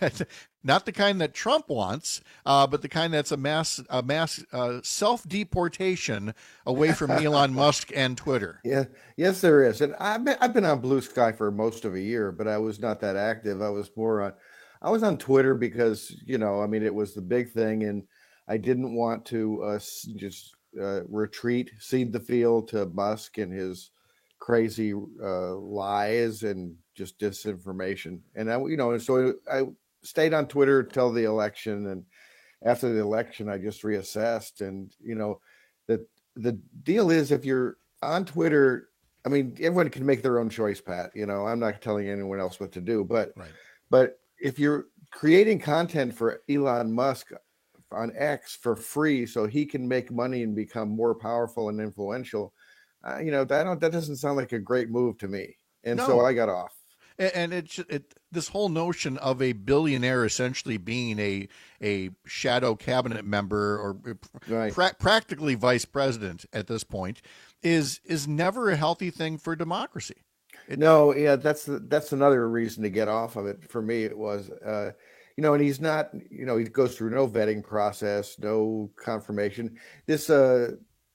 not the kind that Trump wants, uh, but the kind that's a mass, a mass uh, self-deportation away from Elon Musk and Twitter. Yeah, yes, there is. And I've been, I've been on Blue Sky for most of a year, but I was not that active. I was more on, I was on Twitter because, you know, I mean, it was the big thing, and I didn't want to uh, just Uh, retreat, cede the field to Musk and his crazy uh, lies and just disinformation. And I, you know, so I stayed on Twitter till the election, and after the election, I just reassessed. And you know, the the deal is, if you're on Twitter, I mean, everyone can make their own choice, Pat. You know, I'm not telling anyone else what to do, but right. but if you're creating content for Elon Musk on X for free so he can make money and become more powerful and influential, uh, you know, that don't, that doesn't sound like a great move to me. And No. so I got off. And, and it's it, this whole notion of a billionaire essentially being a a shadow cabinet member or Right. pra- practically vice president at this point is is never a healthy thing for democracy. No, yeah, that's the, that's another reason to get off of it. For me, it was, uh, you know, and he's not, you know, he goes through no vetting process, no confirmation. This uh,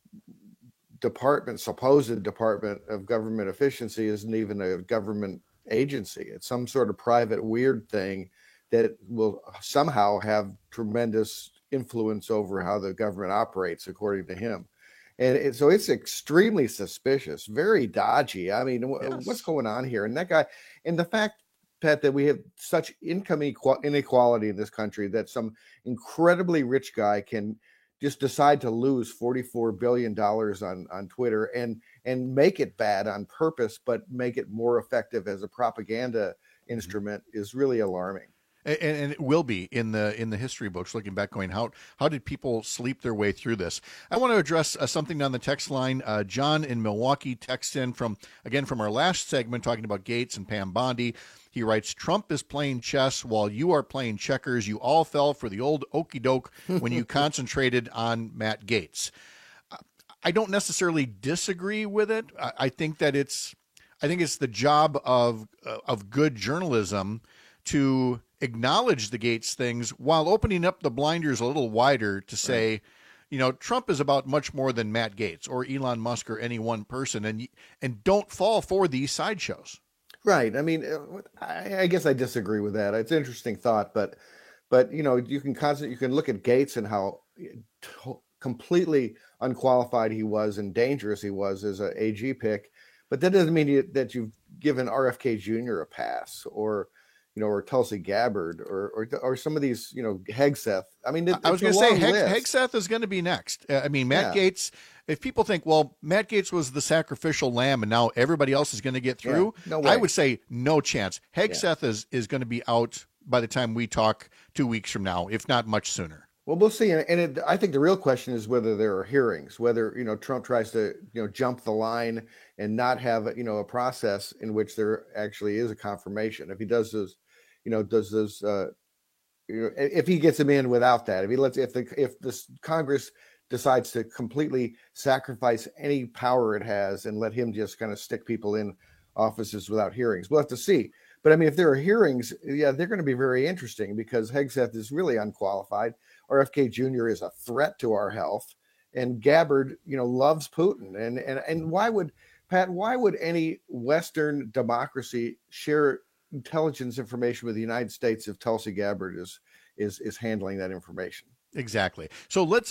department, supposed Department of Government Efficiency, isn't even a government agency. It's some sort of private weird thing that will somehow have tremendous influence over how the government operates, according to him. And it, so it's extremely suspicious, very dodgy. I mean, wh- Yes. what's going on here? And that guy, and the fact, Pat, that we have such income equal, inequality in this country that some incredibly rich guy can just decide to lose forty-four billion dollars on, on Twitter and and make it bad on purpose, but make it more effective as a propaganda instrument is really alarming. And, and it will be in the in the history books, looking back, going, how how did people sleep their way through this? I want to address uh, something on the text line. Uh, John in Milwaukee texts in from, again, from our last segment, talking about Gates and Pam Bondi. He writes, Trump is playing chess while you are playing checkers. You all fell for the old okey doke when you concentrated on Matt Gaetz. I don't necessarily disagree with it. I, I think that it's, I think it's the job of uh, of good journalism to acknowledge the Gates things while opening up the blinders a little wider to say, right. you know, Trump is about much more than Matt Gaetz or Elon Musk or any one person, and and don't fall for these sideshows. Right. I mean, I, I guess I disagree with that. It's an interesting thought, but but you know, you can constantly you can look at Gates and how t- completely unqualified he was and dangerous he was as an A G pick, but that doesn't mean you, that you've given R F K Junior a pass, or you know, or Tulsi Gabbard, or or, or some of these, you know, Hegseth. I mean, it, I was going to say Heg, Hegseth is going to be next. Uh, I mean, Matt Yeah. Gaetz. If people think, well, Matt Gaetz was the sacrificial lamb, and now everybody else is going to get through, Yeah, no way. I would say no chance. Hegseth is is going to be out by the time we talk two weeks from now, if not much sooner. Well, we'll see. And it, I think the real question is whether there are hearings, whether, you know, Trump tries to, you know, jump the line and not have, you know, a process in which there actually is a confirmation. If he does those, you know, does those, uh, you know, if he gets him in without that, if he lets, if the, if this Congress decides to completely sacrifice any power it has and let him just kind of stick people in offices without hearings. We'll have to see. But I mean, if there are hearings, yeah, they're going to be very interesting because Hegseth is really unqualified. R F K Junior is a threat to our health, and Gabbard, you know, loves Putin. And and and why would Pat? Why would any Western democracy share intelligence information with the United States if Tulsi Gabbard is is is handling that information? Exactly. So let's.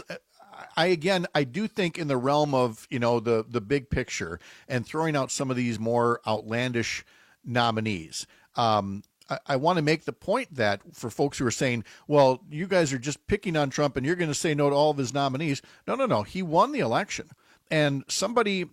I again, I do think in the realm of, you know, the the big picture and throwing out some of these more outlandish nominees. Um, I, I want to make the point that for folks who are saying, well, you guys are just picking on Trump and you're going to say no to all of his nominees. No, no, no. He won the election, and somebody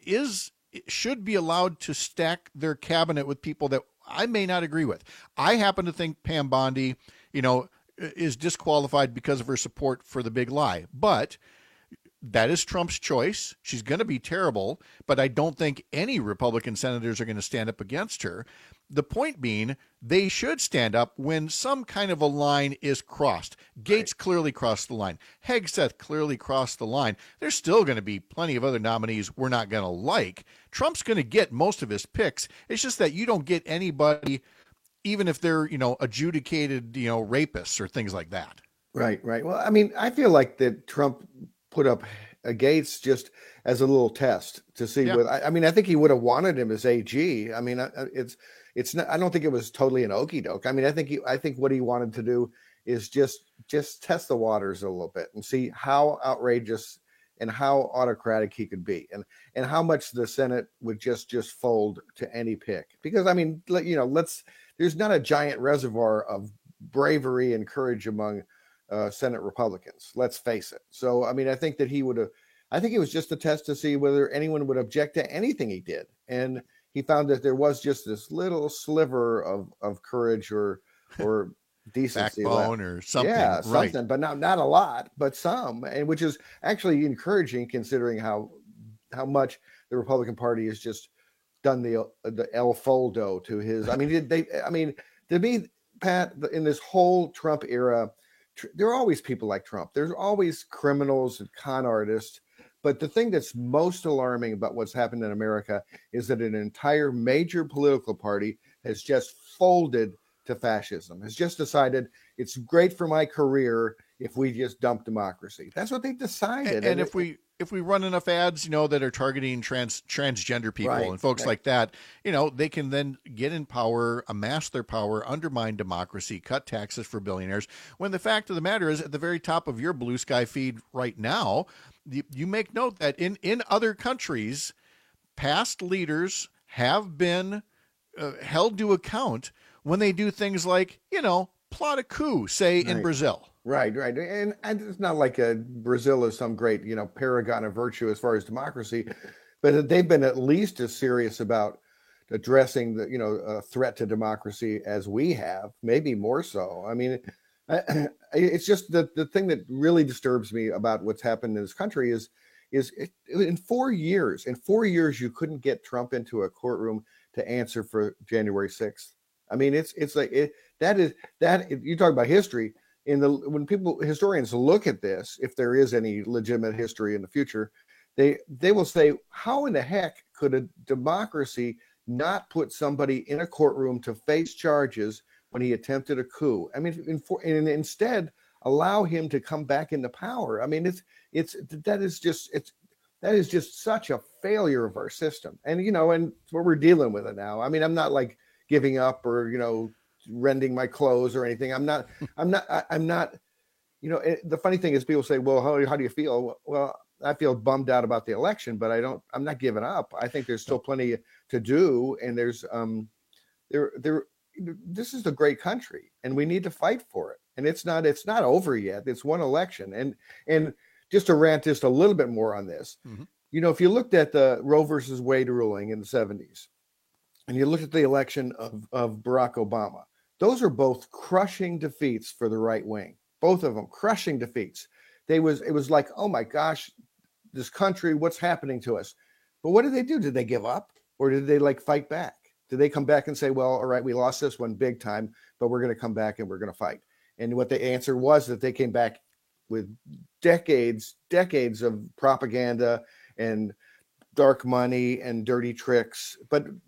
is should be allowed to stack their cabinet with people that I may not agree with. I happen to think Pam Bondi, you know, is disqualified because of her support for the big lie. But that is Trump's choice. She's going to be terrible, but I don't think any Republican senators are going to stand up against her. The point being, they should stand up when some kind of a line is crossed. Gates right. clearly crossed the line. Hegseth clearly crossed the line. There's still going to be plenty of other nominees we're not going to like. Trump's going to get most of his picks. It's just that you don't get anybody, even if they're, you know, adjudicated, you know, rapists or things like that. Right, right. Well, I mean, I feel like that Trump put up a Gates just as a little test to see yeah. what, I, I mean, I think he would have wanted him as A G. I mean, it's, it's not, I don't think it was totally an okie doke. I mean, I think he, I think what he wanted to do is just, just test the waters a little bit and see how outrageous and how autocratic he could be, and, and how much the Senate would just, just fold to any pick. Because I mean, you know, let's, there's not a giant reservoir of bravery and courage among uh, Senate Republicans. Let's face it. So, I mean, I think that he would have, I think it was just a test to see whether anyone would object to anything he did. And he found that there was just this little sliver of, of courage or, or decency. Backbone left. or something. Yeah, right. something, but not, not a lot, but some, and which is actually encouraging considering how, how much the Republican Party has just done the, the El Foldo to his, I mean, they, I mean, to me, Pat, in this whole Trump era, tr- there are always people like Trump. There's always criminals and con artists. But the thing that's most alarming about what's happened in America is that an entire major political party has just folded to fascism, has just decided it's great for my career if we just dump democracy. That's what they decided. And, and, and if it, we if we run enough ads, you know, that are targeting trans transgender people right, and folks right. like that, you know, they can then get in power, amass their power, undermine democracy, cut taxes for billionaires. When the fact of the matter is, at the very top of your Blue Sky feed right now, you, you make note that in, in other countries, past leaders have been uh, held to account when they do things like, you know, plot a coup, say right. in Brazil. Right, right. And, and it's not like a, Brazil is some great, you know, paragon of virtue as far as democracy, but they've been at least as serious about addressing the, you know, a threat to democracy as we have, maybe more so. I mean, I, it's just the, the thing that really disturbs me about what's happened in this country is, is it, in four years, in four years, you couldn't get Trump into a courtroom to answer for January sixth. I mean, it's, it's like, it, that is, that, you talk about history. In the when people historians look at this, if there is any legitimate history in the future, they they will say, how in the heck could a democracy not put somebody in a courtroom to face charges when he attempted a coup? I mean, in, for, and instead allow him to come back into power. I mean, it's it's that is just it's that is just such a failure of our system. And you know, and what we're dealing with it now. I mean, I'm not like giving up or you know. rending my clothes or anything. I'm not, I'm not, I, I'm not, you know, it, the funny thing is people say, well, how, how do you feel? Well, I feel bummed out about the election, but I don't, I'm not giving up. I think there's still plenty to do. And there's, um, there, there, this is a great country and we need to fight for it. And it's not, it's not over yet. It's one election. And, and just to rant just a little bit more on this, mm-hmm. you know, if you looked at the Roe versus Wade ruling in the seventies and you looked at the election of, of Barack Obama, those are both crushing defeats for the right wing. Both of them crushing defeats. They was it was like, oh my gosh, this country, what's happening to us? But what did they do? Did they give up, or did they like fight back? Did they come back and say, well, all right, we lost this one big time, but we're going to come back and we're going to fight? And what the answer was that they came back with decades, decades of propaganda and dark money and dirty tricks, but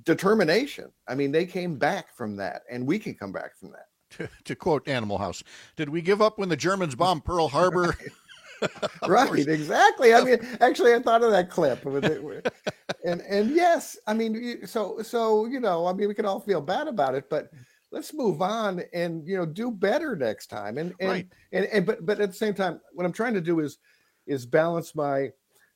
determination. I mean, they came back from that, and we can come back from that. To, to quote Animal House, did we give up when the Germans bombed Pearl Harbor? Right, course. exactly. I mean, actually, I thought of that clip with it, and and yes, I mean, so so you know, I mean, we can all feel bad about it, but let's move on and you know do better next time. And and Right. and, and but but at the same time, what I'm trying to do is is balance my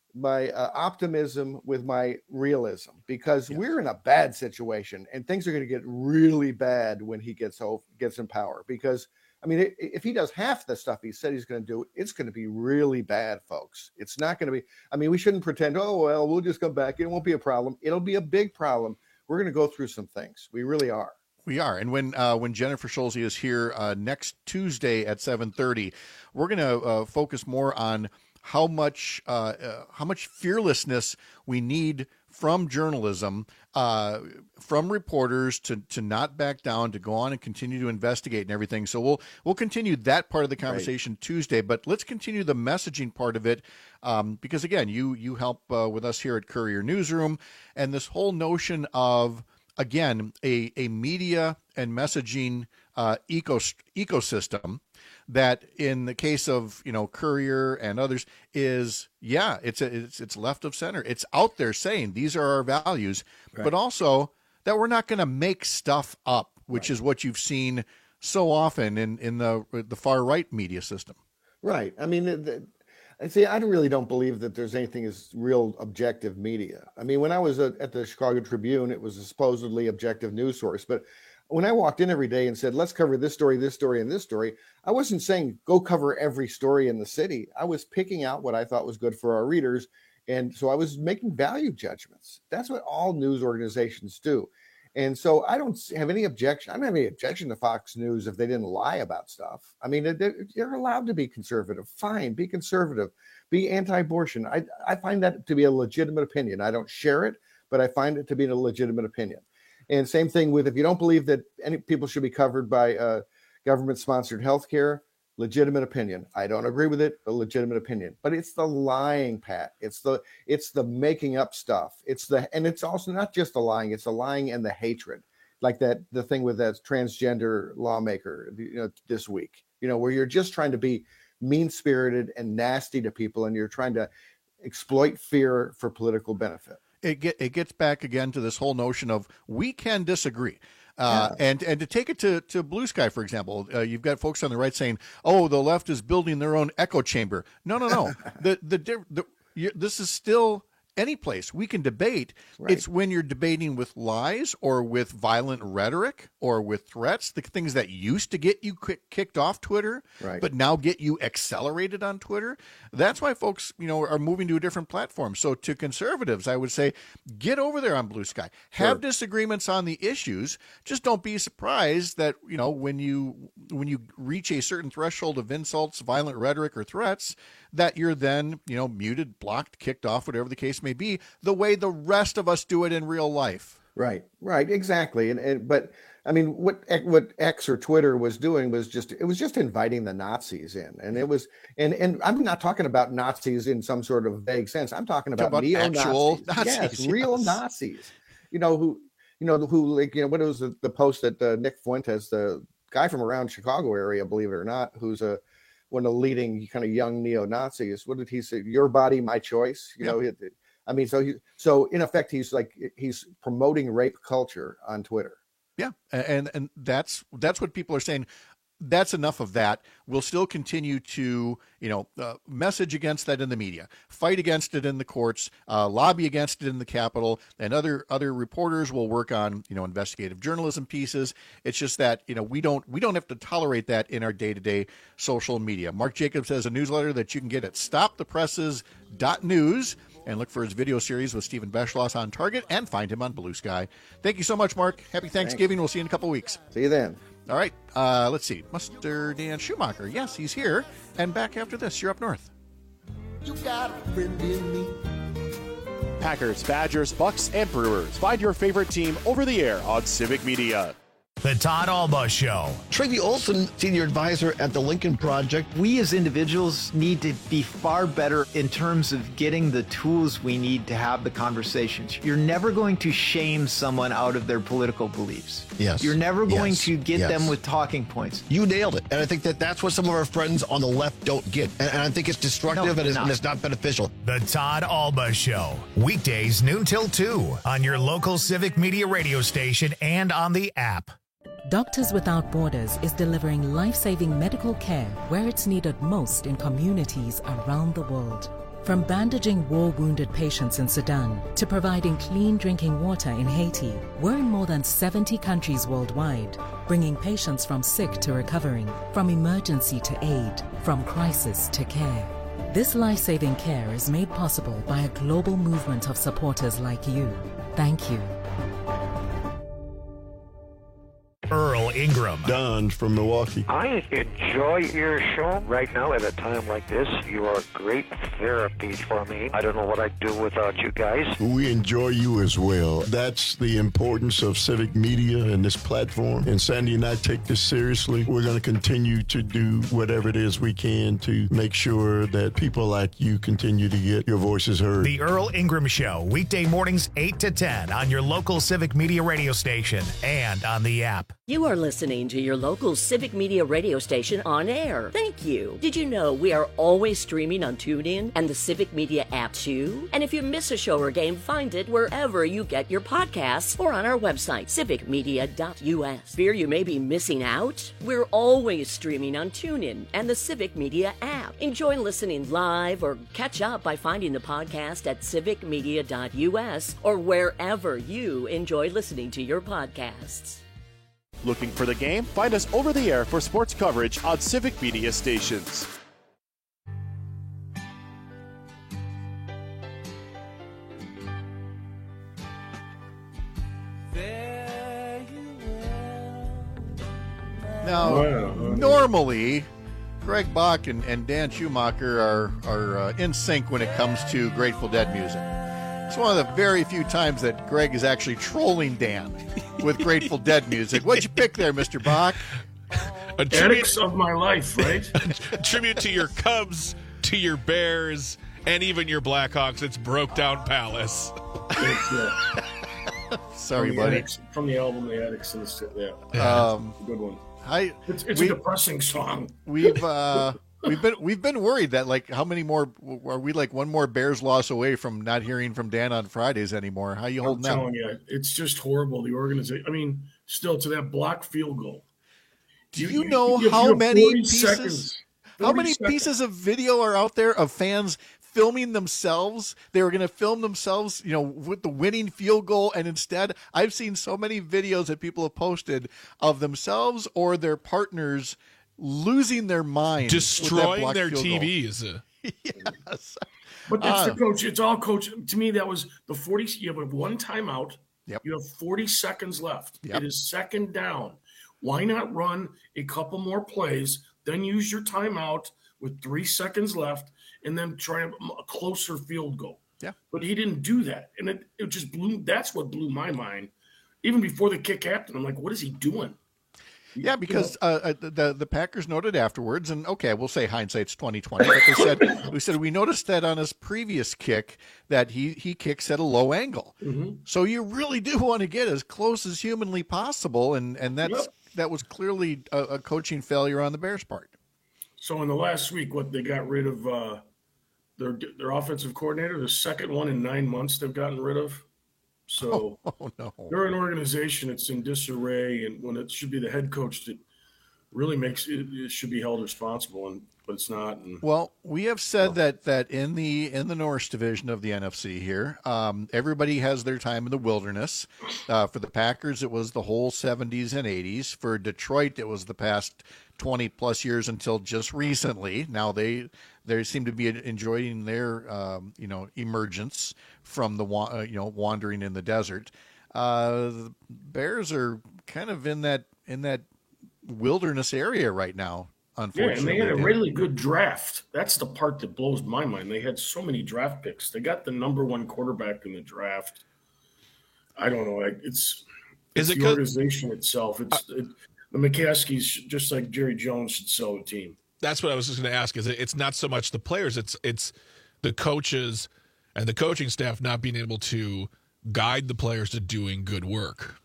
my uh, optimism with my realism, because we're in a bad situation and things are going to get really bad when he gets ho- gets in power. Because I mean, i- if he does half the stuff he said he's going to do, it's going to be really bad, folks. It's not going to be. I mean, we shouldn't pretend, oh well, we'll just come back. It won't be a problem. It'll be a big problem. We're going to go through some things. We really are. We are, and when uh, when Jennifer Schulze is here uh, next Tuesday at seven thirty, we're going to uh, focus more on how much uh, uh, how much fearlessness we need from journalism, uh, from reporters to to not back down, to go on and continue to investigate and everything. So we'll we'll continue that part of the conversation right. Tuesday, but let's continue the messaging part of it, um, because again, you you help uh, with us here at Courier Newsroom, and this whole notion of, again, a a media and messaging uh, eco, ecosystem that, in the case of you know Courier and others, is yeah, it's a, it's it's left of center. It's out there saying these are our values, right. but also that we're not going to make stuff up, which right. is what you've seen so often in in the the far right media system. Right. I mean, the, the, I see. I really don't believe that there's anything as real objective media. I mean, when I was at the Chicago Tribune, it was a supposedly objective news source, but when I walked in every day and said, let's cover this story, this story, and this story, I wasn't saying go cover every story in the city. I was picking out what I thought was good for our readers. And so I was making value judgments. That's what all news organizations do. And so I don't have any objection. I don't have any objection to Fox News if they didn't lie about stuff. I mean, they're allowed to be conservative. Fine, be conservative, be anti-abortion. I, I find that to be a legitimate opinion. I don't share it, but I find it to be a legitimate opinion. And same thing with, if you don't believe that any people should be covered by uh, government-sponsored health care, legitimate opinion. I don't agree with it, but legitimate opinion. But it's the lying, Pat. It's the it's the making up stuff. It's the and it's also not just the lying. It's the lying and the hatred, like that the thing with that transgender lawmaker, you know, this week. You know, where you're just trying to be mean-spirited and nasty to people, and you're trying to exploit fear for political benefit. It get it gets back again to this whole notion of we can disagree. Uh, yeah. and, and to take it to, to Blue Sky, for example, uh, you've got folks on the right saying, oh, the left is building their own echo chamber. No, no, no. the, the, the, the, this is still any place we can debate. Right. It's when you're debating with lies or with violent rhetoric or with threats, the things that used to get you quick, kicked off Twitter, right. but now get you accelerated on Twitter. That's why folks, you know, are moving to a different platform. So to conservatives, I would say, get over there on Blue Sky. Have sure. disagreements on the issues. Just don't be surprised that, you know, when you when you reach a certain threshold of insults, violent rhetoric, or threats, that you're then, you know, muted, blocked, kicked off, whatever the case may be, the way the rest of us do it in real life. Right, right, exactly. And, and but I mean, what what X or Twitter was doing was just it was just inviting the Nazis in, and it was and and I'm not talking about Nazis in some sort of vague sense. I'm talking about, about neo-Nazis, Nazis. yes, yes. real Nazis. You know who, you know who, like you know what was the, the post that uh, Nick Fuentes, the guy from around Chicago area, believe it or not, who's a one of the leading kind of young neo-Nazis. What did he say? Your body, my choice. You yeah. know, it, I mean, so he, so in effect, he's like he's promoting rape culture on Twitter. Yeah, and and that's that's what people are saying. That's enough of that. We'll still continue to, you know, uh, message against that in the media, fight against it in the courts, uh, lobby against it in the Capitol, and other other reporters will work on, you know, investigative journalism pieces. It's just that, you know, we don't we don't have to tolerate that in our day-to-day social media. Mark Jacobs has a newsletter that you can get at stop the presses dot news. And look for his video series with Stephen Beschloss on Target, and find him on Blue Sky. Thank you so much, Mark. Happy Thanksgiving. Thanks. We'll see you in a couple of weeks. See you then. All right. Uh, let's see. Mister Dan Schumacher. Yes, he's here. And back after this. You're up north. You got a friend in me. Packers, Badgers, Bucks, and Brewers. Find your favorite team over the air on Civic Media. The Todd Alba Show. Tracy Olson, senior advisor at the Lincoln Project. We as individuals need to be far better in terms of getting the tools we need to have the conversations. You're never going to shame someone out of their political beliefs. Yes. You're never going Yes. to get Yes. them with talking points. You nailed it. And I think that that's what some of our friends on the left don't get. And, and I think it's destructive No, and, it's, not. and it's not beneficial. The Todd Alba Show. Weekdays noon till two on your local Civic Media radio station and on the app. Doctors Without Borders is delivering life-saving medical care where it's needed most in communities around the world. From bandaging war-wounded patients in Sudan to providing clean drinking water in Haiti, we're in more than seventy countries worldwide, bringing patients from sick to recovering, from emergency to aid, from crisis to care. This life-saving care is made possible by a global movement of supporters like you. Thank you. Earl Ingram. Don from Milwaukee. I enjoy your show. Right now, at a time like this, you are great therapy for me. I don't know what I'd do without you guys. We enjoy you as well. That's the importance of civic media and this platform. And Sandy and I take this seriously. We're going to continue to do whatever it is we can to make sure that people like you continue to get your voices heard. The Earl Ingram Show, weekday mornings eight to ten on your local Civic Media radio station and on the app. You are listening to your local Civic Media radio station on air. Thank you. Did you know we are always streaming on TuneIn and the Civic Media app too? And if you miss a show or game, find it wherever you get your podcasts or on our website, civic media dot u s. Fear you may be missing out? We're always streaming on TuneIn and the Civic Media app. Enjoy listening live or catch up by finding the podcast at civic media dot u s or wherever you enjoy listening to your podcasts. Looking for the game? Find us over the air for sports coverage on Civic Media stations. Now, Wow. normally, Greg Bach and, and Dan Schumacher are, are uh, in sync when it comes to Grateful Dead music. It's one of the very few times that Greg is actually trolling Dan with Grateful Dead music. What'd you pick there, Mister Bach? A tribute of my life, right? A tribute to your Cubs, to your Bears, and even your Blackhawks. It's Broke Down Palace. It's, uh, Sorry, from the buddy. Addicts, from the album The Addicts. And the, yeah, Um, good one. I, It's, it's we- a depressing song. We've uh, we've been we've been worried that like how many more are we like one more Bears loss away from not hearing from Dan on Fridays anymore? How you I'm holding telling that? you, it's just horrible. The organization. I mean, still to that block field goal. Do you know you- how you have many forty pieces? seconds. How forty many seconds. pieces of video are out there of fans filming themselves? They were going to film themselves, you know, with the winning field goal, and instead, I've seen so many videos that people have posted of themselves or their partners losing their minds, with that Destroying blocked their field goal. T Vs. Yes. But that's Uh, the coach. It's all coach. To me, that was the forty. You have one timeout. Yep. You have forty seconds left. Yep. It is second down. Why not run a couple more plays, then use your timeout with three seconds left, and then try a a closer field goal? Yeah. But he didn't do that, and it, it just blew. That's what blew my mind. Even before the kick happened, I'm like, what is he doing? Yeah, because uh, uh, the the Packers noted afterwards, and okay, we'll say hindsight's twenty twenty. But they said we said we noticed that on his previous kick that he he kicks at a low angle. Mhm. So you really do want to get as close as humanly possible, and and that's Yep. that was clearly a, a coaching failure on the Bears' part. So in the last week, what they got rid of uh, their their offensive coordinator, the second one in nine months they've gotten rid of. So Oh no, they're an organization that's in disarray, and when it should be the head coach that really makes it, it should be held responsible, and but it's not. And Well, we have said that that in the in the Norse division of the N F C here, um, everybody has their time in the wilderness. Uh, for the Packers, it was the whole seventies and eighties. For Detroit, it was the past twenty plus years until just recently. Now they they seem to be enjoying their um, you know emergence from the wa- uh, you know wandering in the desert. Uh, the Bears are kind of in that in that wilderness area right now. yeah, Unfortunately, and they had a Dan. really good draft. That's the part that blows my mind. They had so many draft picks. They got the number one quarterback in the draft. I don't know. It's It's Is it the co- organization itself? It's it, the McCaskies, just like Jerry Jones, should sell a team. That's what I was just going to ask. Is it, it's not so much the players, it's it's the coaches and the coaching staff not being able to guide the players to doing good work.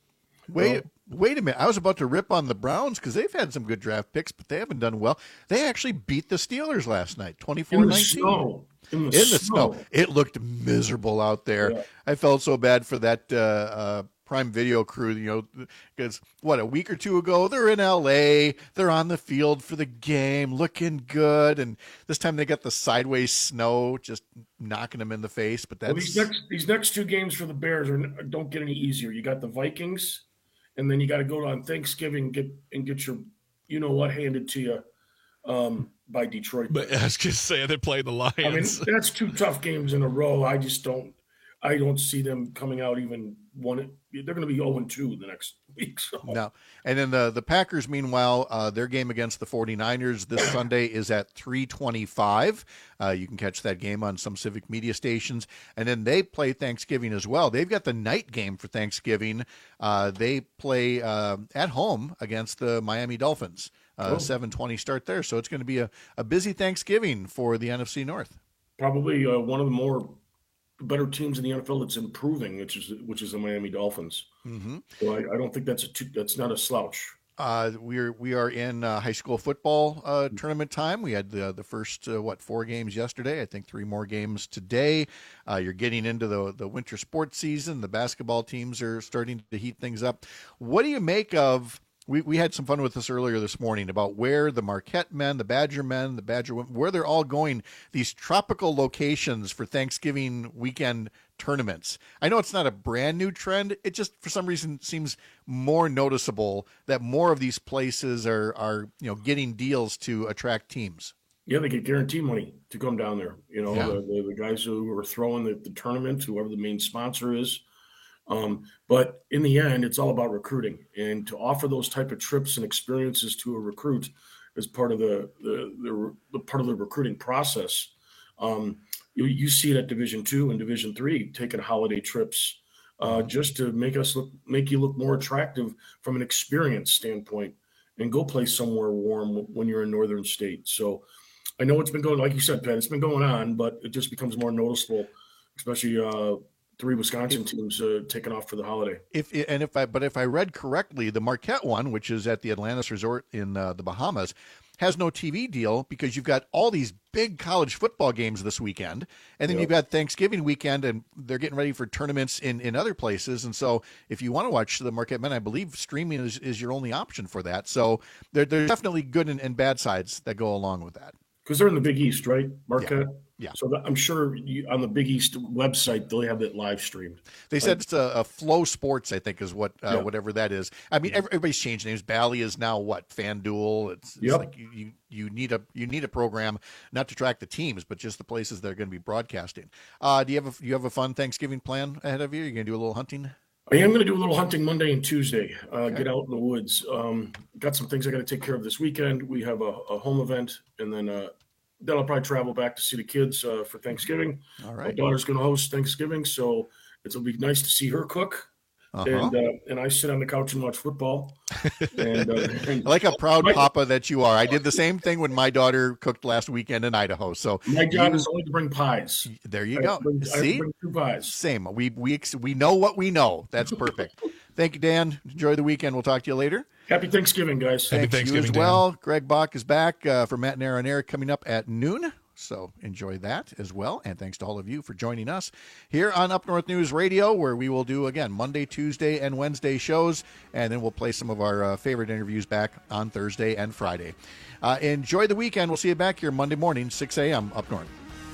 Wait, wait a minute. I was about to rip on the Browns because they've had some good draft picks, but they haven't done well. They actually beat the Steelers last night, twenty-four nineteen. In the snow. In the, In the snow. snow. It looked miserable out there. Yeah. I felt so bad for that uh, uh, Prime Video crew, you know, because, what, a week or two ago, they're in L A, they're on the field for the game, looking good, and this time they got the sideways snow just knocking them in the face, but that's... Well, these next these next two games for the Bears are don't get any easier. You got the Vikings, and then you got to go on Thanksgiving and get and get your you know what handed to you um, by Detroit. But I was just saying they're playing the Lions. I mean, that's two tough games in a row. I just don't I don't see them coming out even one. They're going to be oh and two the next week. So. No. And then the, the Packers, meanwhile, uh, their game against the 49ers this Sunday is at three twenty-five. Uh, you can catch that game on some Civic Media stations. And then they play Thanksgiving as well. They've got the night game for Thanksgiving. Uh, they play uh, at home against the Miami Dolphins. Uh, Oh. seven twenty start there. So it's going to be a, a busy Thanksgiving for the N F C North. Probably uh, one of the more better teams in the N F L that's improving, which is which is the Miami Dolphins. Mm-hmm. So I, I don't think that's a too, that's not a slouch. Uh, we're we are in uh, high school football uh, tournament time. We had the the first uh, what four games yesterday. I think three more games today. Uh, you're getting into the the winter sports season. The basketball teams are starting to heat things up. What do you make of? We we had some fun with this earlier this morning about where the Marquette men, the Badger men, the Badger women, where they're all going. These tropical locations for Thanksgiving weekend tournaments. I know it's not a brand new trend. It just, for some reason, seems more noticeable that more of these places are, are you know, getting deals to attract teams. Yeah, they get guarantee money to come down there. You know, Yeah. the, the, the guys who are throwing the, the tournament, whoever the main sponsor is. Um, but in the end, it's all about recruiting, and to offer those type of trips and experiences to a recruit as part of the the, the, the part of the recruiting process. Um, you, you see it at Division Two and Division Three, taking holiday trips uh, just to make us look, make you look more attractive from an experience standpoint, and go play somewhere warm when you're in northern state. So I know it's been going, like you said, Pat, it's been going on, but it just becomes more noticeable, especially uh, three Wisconsin teams uh, taking off for the holiday. If and if I but if I read correctly, the Marquette one, which is at the Atlantis Resort in uh, the Bahamas, has no T V deal because you've got all these big college football games this weekend, and then Yep. you've got Thanksgiving weekend, and they're getting ready for tournaments in, in other places. And so, if you want to watch the Marquette men, I believe streaming is, is your only option for that. So there there's definitely good and, and bad sides that go along with that. Because they're in the Big East, right, Marquette? Yeah. So that, I'm sure you, on the Big East website, they'll have that live streamed. They said it's a, a Flow Sports, I think, is what uh, Yeah. whatever that is. I mean, every- everybody's changed names. Bally is now what? FanDuel. It's, it's Yep. like you, you you need a you need a program not to track the teams, but just the places that are going to be broadcasting. Uh, do you have a you have a fun Thanksgiving plan ahead of you? You're going to do a little hunting. I am going to do a little hunting Monday and Tuesday. Uh, Get out in the woods. Um, got some things I got to take care of this weekend. We have a, a home event, and then uh, then I'll probably travel back to see the kids uh, for Thanksgiving. All My right. daughter's going to host Thanksgiving, so it'll be nice to see her cook. Uh-huh. And uh, and I sit on the couch and watch football. and, uh, and Like a proud my, papa that you are. I did the same thing when my daughter cooked last weekend in Idaho. So My job you- is only to bring pies. There you I go. have to bring- I have to See, bring two pies. same. We we ex- we know what we know. That's perfect. Thank you, Dan. Enjoy the weekend. We'll talk to you later. Happy Thanksgiving, guys. Happy Thanks you Thanksgiving, as Dan. well. Greg Bach is back uh, for Matt and Aaron Air coming up at noon. So enjoy that as well. And thanks to all of you for joining us here on Up North News Radio, where we will do, again, Monday, Tuesday, and Wednesday shows. And then we'll play some of our uh, favorite interviews back on Thursday and Friday. Uh, enjoy the weekend. We'll see you back here Monday morning, six a.m. Up North.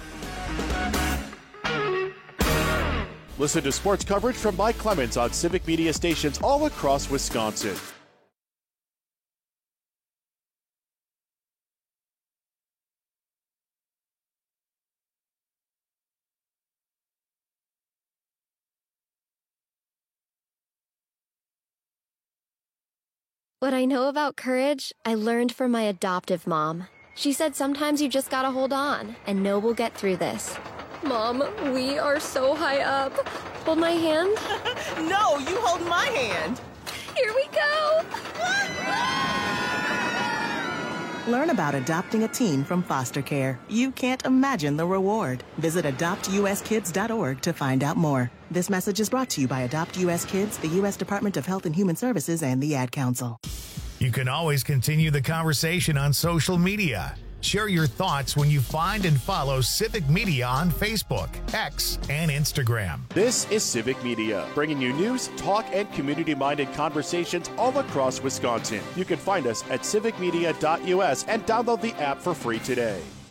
Listen to sports coverage from Mike Clemens on Civic Media stations all across Wisconsin. What I know about courage, I learned from my adoptive mom. She said sometimes you just gotta hold on and know we'll get through this. Mom, we are so high up. Hold my hand. No, you hold my hand. Here we go. Learn about adopting a teen from foster care. You can't imagine the reward. Visit adopt u s kids dot org to find out more. This message is brought to you by Adopt U S Kids, the U S Department of Health and Human Services, and the Ad Council. You can always continue the conversation on social media. Share your thoughts when you find and follow Civic Media on Facebook, X, and Instagram. This is Civic Media, bringing you news, talk, and community-minded conversations all across Wisconsin. You can find us at civic media dot u s and download the app for free today.